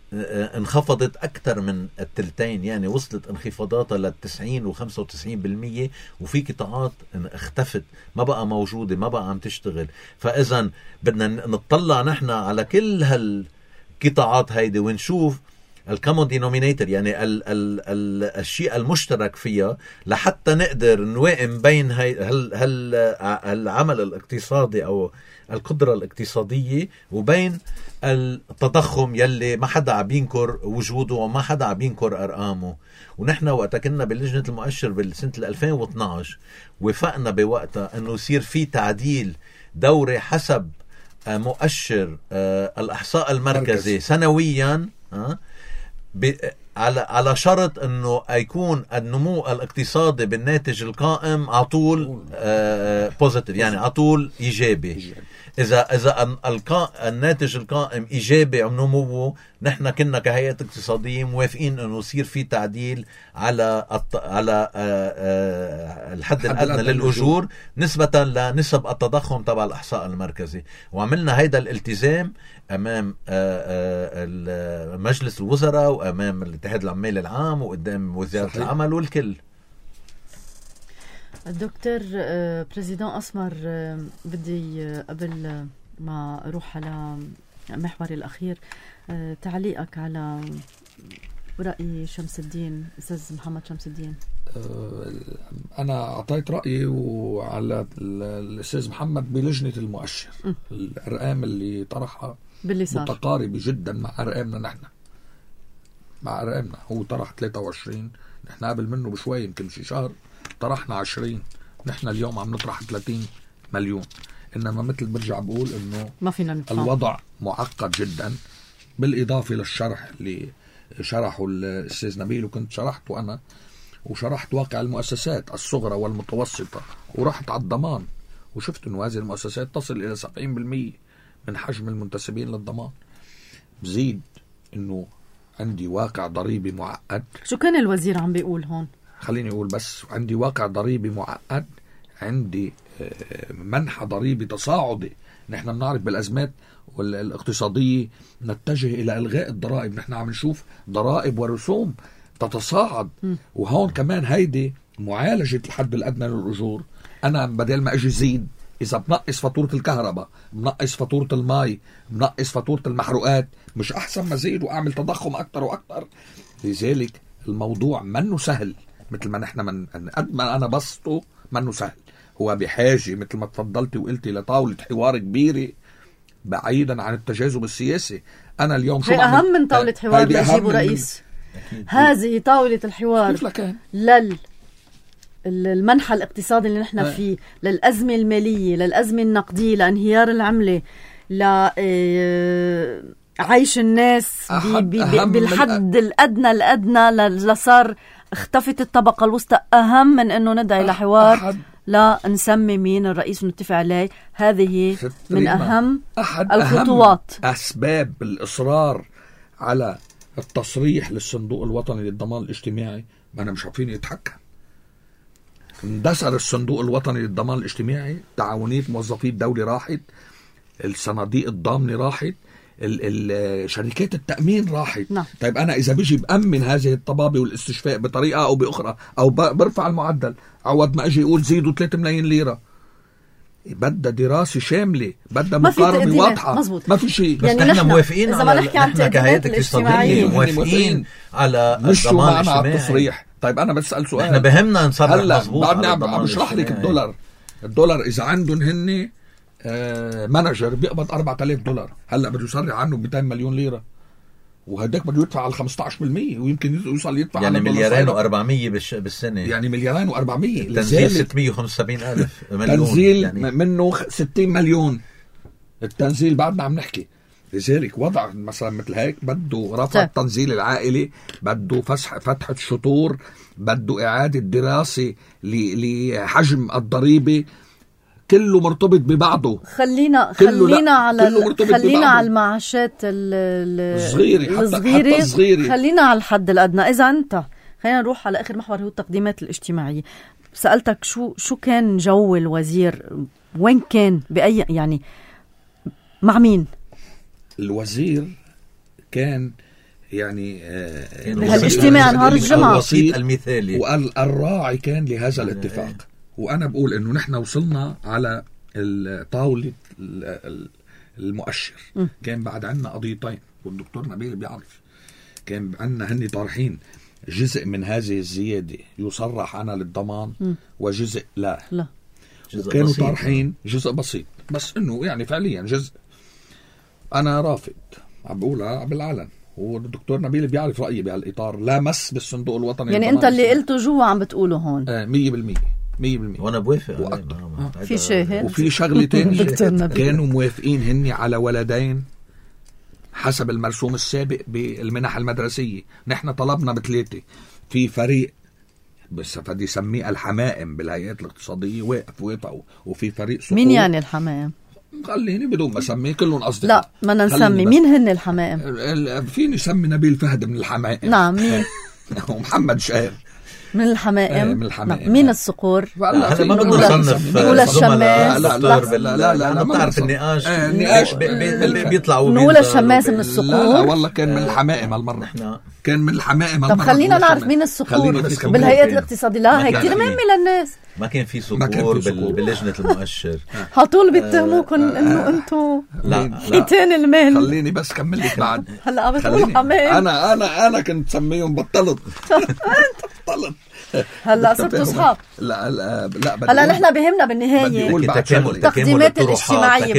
انخفضت أكثر من التلتين، يعني وصلت انخفاضاتها لل90 و95%، وفي قطاعات اختفت ما بقى موجودة ما بقى عم تشتغل. فإذا بدنا نطلع نحن على كل هالقطاعات هيدي ونشوف الكومون دينومينيتور، يعني الشيء المشترك فيها، لحتى نقدر نوائم بين العمل الاقتصادي أو القدرة الاقتصادية وبين التضخم يلي ما حدا عم ينكر وجوده وما حدا عم ينكر أرقامه. ونحن وقت كنا بلجنة المؤشر بالسنة 2012 وفقنا بوقتها أنه يصير في تعديل دوري حسب مؤشر الإحصاء المركزي سنويا، على شرط انه يكون النمو الاقتصادي بالناتج القائم على طول بوزيتيف، يعني على طول ايجابي. اذا الناتج القائم ايجابي او نموه، نحن كنا كهيئة اقتصادية موافقين انه يصير في تعديل على الحد الادنى للاجور نسبة لنسب التضخم تبع الاحصاء المركزي. وعملنا هيدا الالتزام امام مجلس الوزراء وامام الاتحاد العمالي العام وقدام وزارة العمل والكل. الدكتور بريزيدان أسمر، بدي قبل ما أروح على محوري الأخير تعليقك على رأي شمس الدين، أستاذ محمد شمس الدين. أنا أعطيت رأيي وعلى الأستاذ محمد بلجنة المؤشر. الأرقام اللي طرحها متقاربة جدا مع أرقامنا نحن، مع أرقامنا. هو طرح 23، نحن قبل منه بشوي يمكن شي شهر طرحنا 20، نحن اليوم عم نطرح 30 مليون. إنما مثل برجع بقول إنه ما فينا نفهم. الوضع معقد جدا، بالإضافة للشرح اللي شرحه الأستاذ نبيل وكنت شرحته أنا، وشرحت واقع المؤسسات الصغرى والمتوسطة، ورحت على الضمان وشفت إنه هذه المؤسسات تصل إلى 70% من حجم المنتسبين للضمان. بزيد إنه عندي واقع ضريبي معقد. شو كان الوزير عم بيقول هون؟ خليني أقول بس، عندي واقع ضريبي معقد، عندي منحى ضريبي تصاعدي. نحن بنعرف بالأزمات والاقتصادية نتجه إلى إلغاء الضرائب، نحن عم نشوف ضرائب ورسوم تتصاعد. وهون كمان هيدي معالجة الحد الأدنى للأجور. أنا بدل ما أجي زيد، إذا بنقص فاتورة الكهرباء، بنقص فاتورة الماء، بنقص فاتورة المحروقات، مش أحسن ما زيد وأعمل تضخم أكتر وأكتر؟ لذلك الموضوع منه سهل، مثل ما نحن قد ما أنا بسطه منه سهل. هو بحاجة مثل ما تفضلتي وقلتي لطاولة حوار كبيرة بعيدا عن التجاذب السياسي. أنا اليوم شو أهم من طاولة حوار بيجيبوا رئيس. هذه طاولة الحوار للمنحى الاقتصادي اللي نحن فيه، للأزمة المالية، للأزمة النقدية، لانهيار العملة، لعيش الناس بالحد الأدنى لصار اختفت الطبقة الوسطى. أهم من أنه ندعي لحوار لا نسمي مين الرئيس ونتفق عليه. هذه من أهم الخطوات. أسباب الإصرار على التصريح للصندوق الوطني للضمان الاجتماعي، ما أنا مش عارفين يتحكم. اندثر الصندوق الوطني للضمان الاجتماعي، تعاونية موظفي الدولة راحت، الصناديق الضامنة راحت، شركات التأمين راحت. طيب أنا إذا بيجي بأمن هذه الطبابة والاستشفاء بطريقة أو بأخرى أو برفع المعدل، عوض ما أجي يقول زيدوا 3 ملايين ليرة، بدها دراسة شاملة، بدها مقارنة واضحة. مزبوط. ما في شيء. بس نحن موافقين على كهيئة اقتصادية، موافقين على الضمان الاجتماعي. طيب أنا بسأل سؤال، نحن بهمنا نصرح مزبوط. بعدني عم بشرح لك الدولار إذا عندهم هن مانجر بيقبض $4,000، هلا بده يصرح عنه 200 مليون ليرة، وهداك بده يدفع على 15% ويمكن يوصل يدفع يعني $2,400 بالسنة، يعني $2,400. تنزيل 675,000 مليون، تنزيل يعني منه 60 مليون. التنزيل بعدنا عم نحكي. لذلك وضع مثلا مثل هيك بده رفع التنزيل العائلي، بده فتح الشطور، بده إعادة دراسة لحجم الضريبة، كله مرتبط ببعضه. خلينا على المعاشات الصغيرة. خلينا على الحد الأدنى. إذا أنت خلينا نروح على آخر محور، هو التقديمات الاجتماعية. سألتك شو كان جو الوزير، وين كان، بأي يعني مع مين؟ الوزير كان يعني بهالاجتماع نهار الجمعة الوسيط المثالي، وقال الراعي كان لهذا الاتفاق. وأنا بقول إنه نحن وصلنا على طاولة المؤشر. كان بعد عنا قضيتين والدكتور نبيل بيعرف، كان عنا هني طارحين جزء من هذه الزيادة يصرح أنا للضمان وجزء لا. كانوا طارحين جزء بسيط بس إنه يعني فعليا جزء. أنا رافض، عم بقولها بالعلن، والدكتور نبيل بيعرف رأيي بهالإطار، لا مس بالصندوق الوطني. يعني أنت اللي قلته جوا عم بتقوله هون 100%. وانا بوافق في شاهد. وفي شغله تانية كانوا موافقين هني على ولدين حسب المرسوم السابق بالمنح المدرسيه. نحن طلبنا ب3. في فريق بس فدي يسميه الحمائم بالهيئات الاقتصاديه وافقوا، وفي فريق سقوط. مين يعني الحمائم؟ خليني بدون ما اسميه، كلهم اصدقاء. لا ما نسمي مين هن الحمائم. فيني نسمي نبيل فهد من الحمائم. نعم مين؟ ومحمد شاهر من الحمائم. من الحمائم. مين الصقور؟ هذا ما بنصنف نقول الشماس. لا بتعرف النقاش بيطلعوا نقول الشماس من الصقور. لا والله كان من الحمائم هالمرة. نحن كان من الحمائم. طب خلينا نعرف مين الصقور بالهيئات الاقتصادية. لا هي كتير مهمة للناس. ما كان في صقور باللجنة المؤشر. هطول بيتهموكم انه انتم حيتين المال. خليني بس كمل لك بعد. هلا عم بتقول حمائم. انا كنت سميهم بطلت. هلا صرتوا اصحاب. لا هلا نحن بهمنا بالنهاية تقديمات الاجتماعية.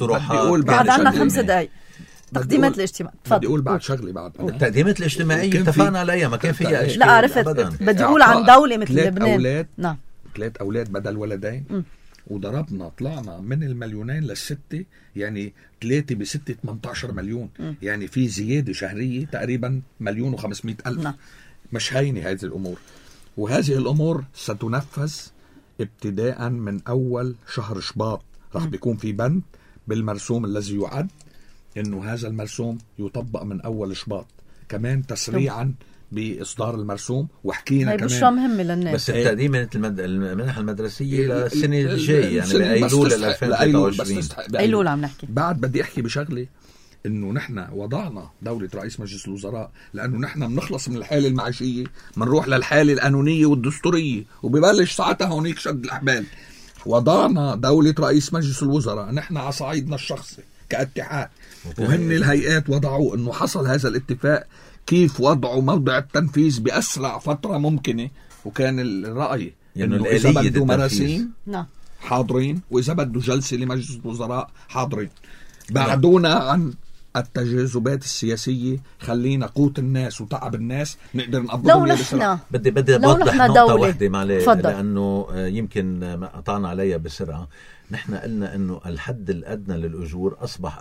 بعد عنا 5 دقايق تقديمات الاجتماع. بدي اقول بعد شغلي بعد التقديمات الاجتماعية اتفقنا عليها، ما كان فيها اشكال. لا عرفت، بدي اقول عن دولة مثل لبنان. نعم 3 أولاد بدل ولدين. وضربنا طلعنا من 2,000,000 ل6، يعني 3 ب6 18 مليون. يعني في زيادة شهرية تقريبا 1,500,000. نعم. مش هينة هذه الأمور، وهذه الأمور ستنفذ ابتداء من أول شهر شباط. راح بيكون في بند بالمرسوم الذي يعد إنه هذا المرسوم يطبق من أول شباط، كمان تسريعا بإصدار المرسوم. وحكينا كمان بشرة مهمة للناس. بس التقديم المنح المدرسية للسنة الجاية، يعني بأيلول 2023. أيلول عم نحكي. بعد بدي أحكي بشغلة، إنه نحن وضعنا دولة رئيس مجلس الوزراء لأنه نحن بنخلص من الحالة المعيشية، بنروح للحالة القانونية والدستورية، وببلش ساعتها هونيك شد الأحبال. وضعنا دولة رئيس مجلس الوزراء نحن على صعيدنا الشخصي كاتحاد، وهن الهيئات وضعوا إنه حصل هذا الاتفاق كيف وضعوا موضع التنفيذ بأسرع فترة ممكنة. وكان الرأي إنه إذا بدوا مراسيم حاضرين، وإذا بدوا جلسة لمجلس الوزراء حاضرين. بعدونا عن التجاذبات السياسية، خلينا قوت الناس وتعب الناس نقدر نقبضهم. لو نحن بدي أوضح نقطة واحدة لأنه يمكن ما قطعنا عليها بسرعة. نحن قلنا أنه الحد الأدنى للأجور أصبح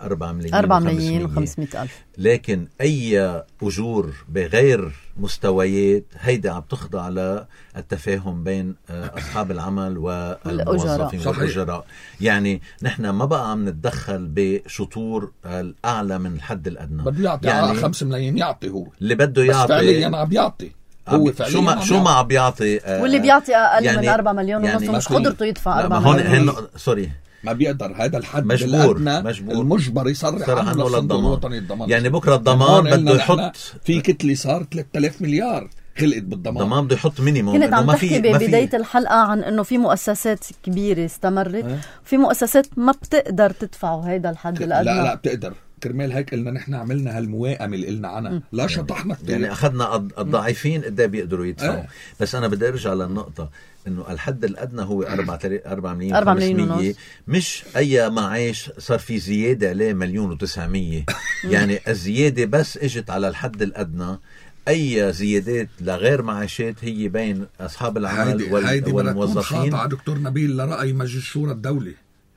4,500,000، لكن أي أجور بغير مستويات هيدا عم تخضع للتفاهم بين أصحاب العمل والموظفين والأجراء. يعني نحن ما بقى عم نتدخل بشطور الأعلى من الحد الأدنى. بده يعطي يعني 5 ملايين، يعطي هو اللي بده يعطي، فعليا عم بيعطي هو فعليا. شو ما عم بيعطي، واللي بيعطي أقل يعني من 4 مليون ونص مش قدرته يدفع 4 مليون ونص. سوري ما بيقدر. هذا الحد الأدنى المجبر يصرح عنه الصندوق الوطني للضمان. يعني بكرة الضمان بده يحط في كتلة صار 3,000 مليار خلقت بالضمان. الضمان بده يحط مينيموم. كنت عم تحكي ببداية الحلقة عن انه في مؤسسات كبيرة استمرت وفي مؤسسات ما بتقدر تدفعوا هيدا الحد الأدنى. لا بتقدر. كرمال هيك قلنا نحن عملنا هالموائمة اللي قلنا عنها. لا شطحنا كتير. يعني أخذنا الضعيفين قد ايه بيقدروا يدفعوا. بس أنا بدي أرجع للنقطة إنه الحد الأدنى هو 4,500,000. مش أي معاش صار في زيادة عليه 1,900,000. يعني الزيادة بس اجت على الحد الأدنى. أي زيادات لغير معاشات هي بين أصحاب العمل والموظفين. خاطئة دكتور نبيل لرأي مجلس شورى الدولة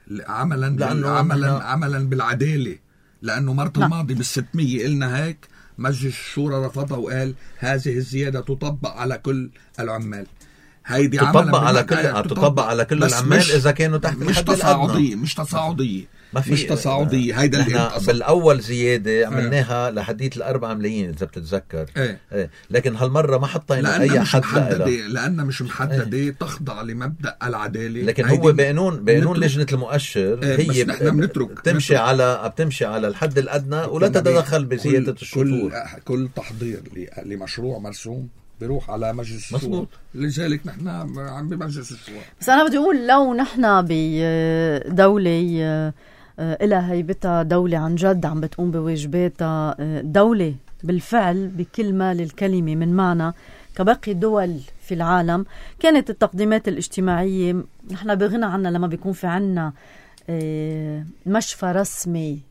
عملا بالعدالة، لأنه مرة الماضي بال600 قلنا هيك، مجلس الشورى رفضها وقال هذه الزيادة تطبق على كل العمال. هيدي تطبق على كل العمال إذا كانوا تحت مش تصاعدية. مش تصاعدية. هيدا اللي بالأول زيادة عملناها لحديث 4 مليون إذا بتتذكر. لكن هالمرة ما حطينا أي حد لأنها مش محددة تخضع لمبدأ العدالة. لكن هو بقانون لجنة المؤشر هي بتمشي على الحد الأدنى ولا تتدخل بزيادة الشطور. كل تحضير لمشروع مرسوم بيروح على مجلس الشورى، لذلك نحن عم بمجلس الشورى. بس أنا بدي أقول لو نحن بدولة إلها هيبتها، دولة عن جد عم بتقوم بواجباتها، دولة بالفعل بكل ما للكلمة من معنى كباقي دول في العالم، كانت التقديمات الاجتماعية نحن بغنى عنها لما بيكون في عنا مشفى رسمي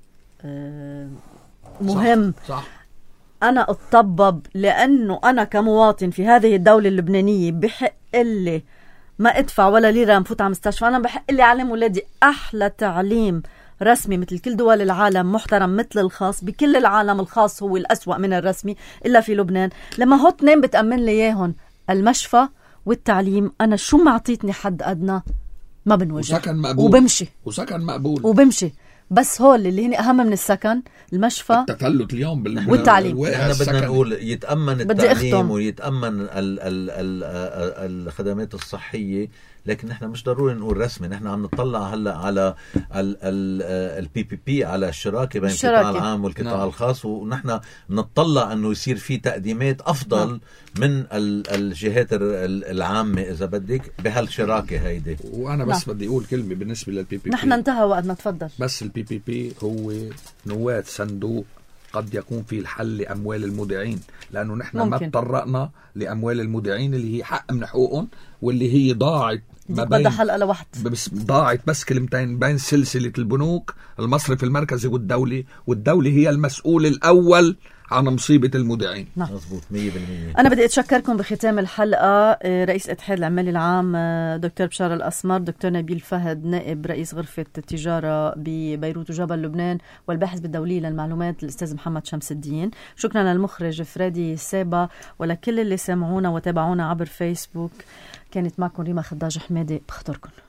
مهم. صح. أنا أتطبب لأنه أنا كمواطن في هذه الدولة اللبنانية بحق لي ما أدفع ولا ليرة مفوت على مستشفى. أنا بحق لي أعلم ولادي أحلى تعليم رسمي مثل كل دول العالم، محترم مثل الخاص. بكل العالم الخاص هو الأسوأ من الرسمي إلا في لبنان. لما هو اثنين بتأمن لي إياهم، المشفى والتعليم، أنا شو ما عطيتني حد أدنى ما بنوجه وسكن مقبول وبمشي وسكن مقبول وبمشي. بس هول اللي هن أهم من السكن، المشفى، التفلت اليوم والتعليم. احنا بدنا نقول يتأمن التعليم ويتأمن الخدمات الصحية، لكن نحن مش ضروري نقول رسمي. نحن عم نطلع هلا على البي بي بي، على الشراكة بين القطاع العام والقطاع الخاص، ونحن نطلع انه يصير في تقديمات افضل من الجهات العامة اذا بدك بهالشراكة هيدي. وانا بس بدي اقول كلمة بالنسبة للبي بي بي. نحن انتهى وقتنا، تفضل. بس البي بي بي هو نواة صندوق قد يكون فيه الحل لأموال المودعين، لأنه نحن ما تطرقنا لأموال المودعين اللي هي حق من حقوقهم، واللي هي ضاعت بدها حلقة لوحد. بس ضاعت بس كلمتين بين سلسلة البنوك، المصرف المركزي والدولة هي المسؤول الأول عن مصيبة المودعين. مظبوط 100%. أنا بدي أتشكركم بختام الحلقة رئيس اتحاد العمال العام دكتور بشارة الأسمر، دكتور نبيل فهد نائب رئيس غرفة التجارة ببيروت وجبل لبنان، والباحث بالدولي للمعلومات الأستاذ محمد شمس الدين. شكرا للمخرج فرادي سابا ولكل اللي سمعونا وتابعونا عبر فيسبوك. كانت معكم ريما خداج حمادي، بخطركم.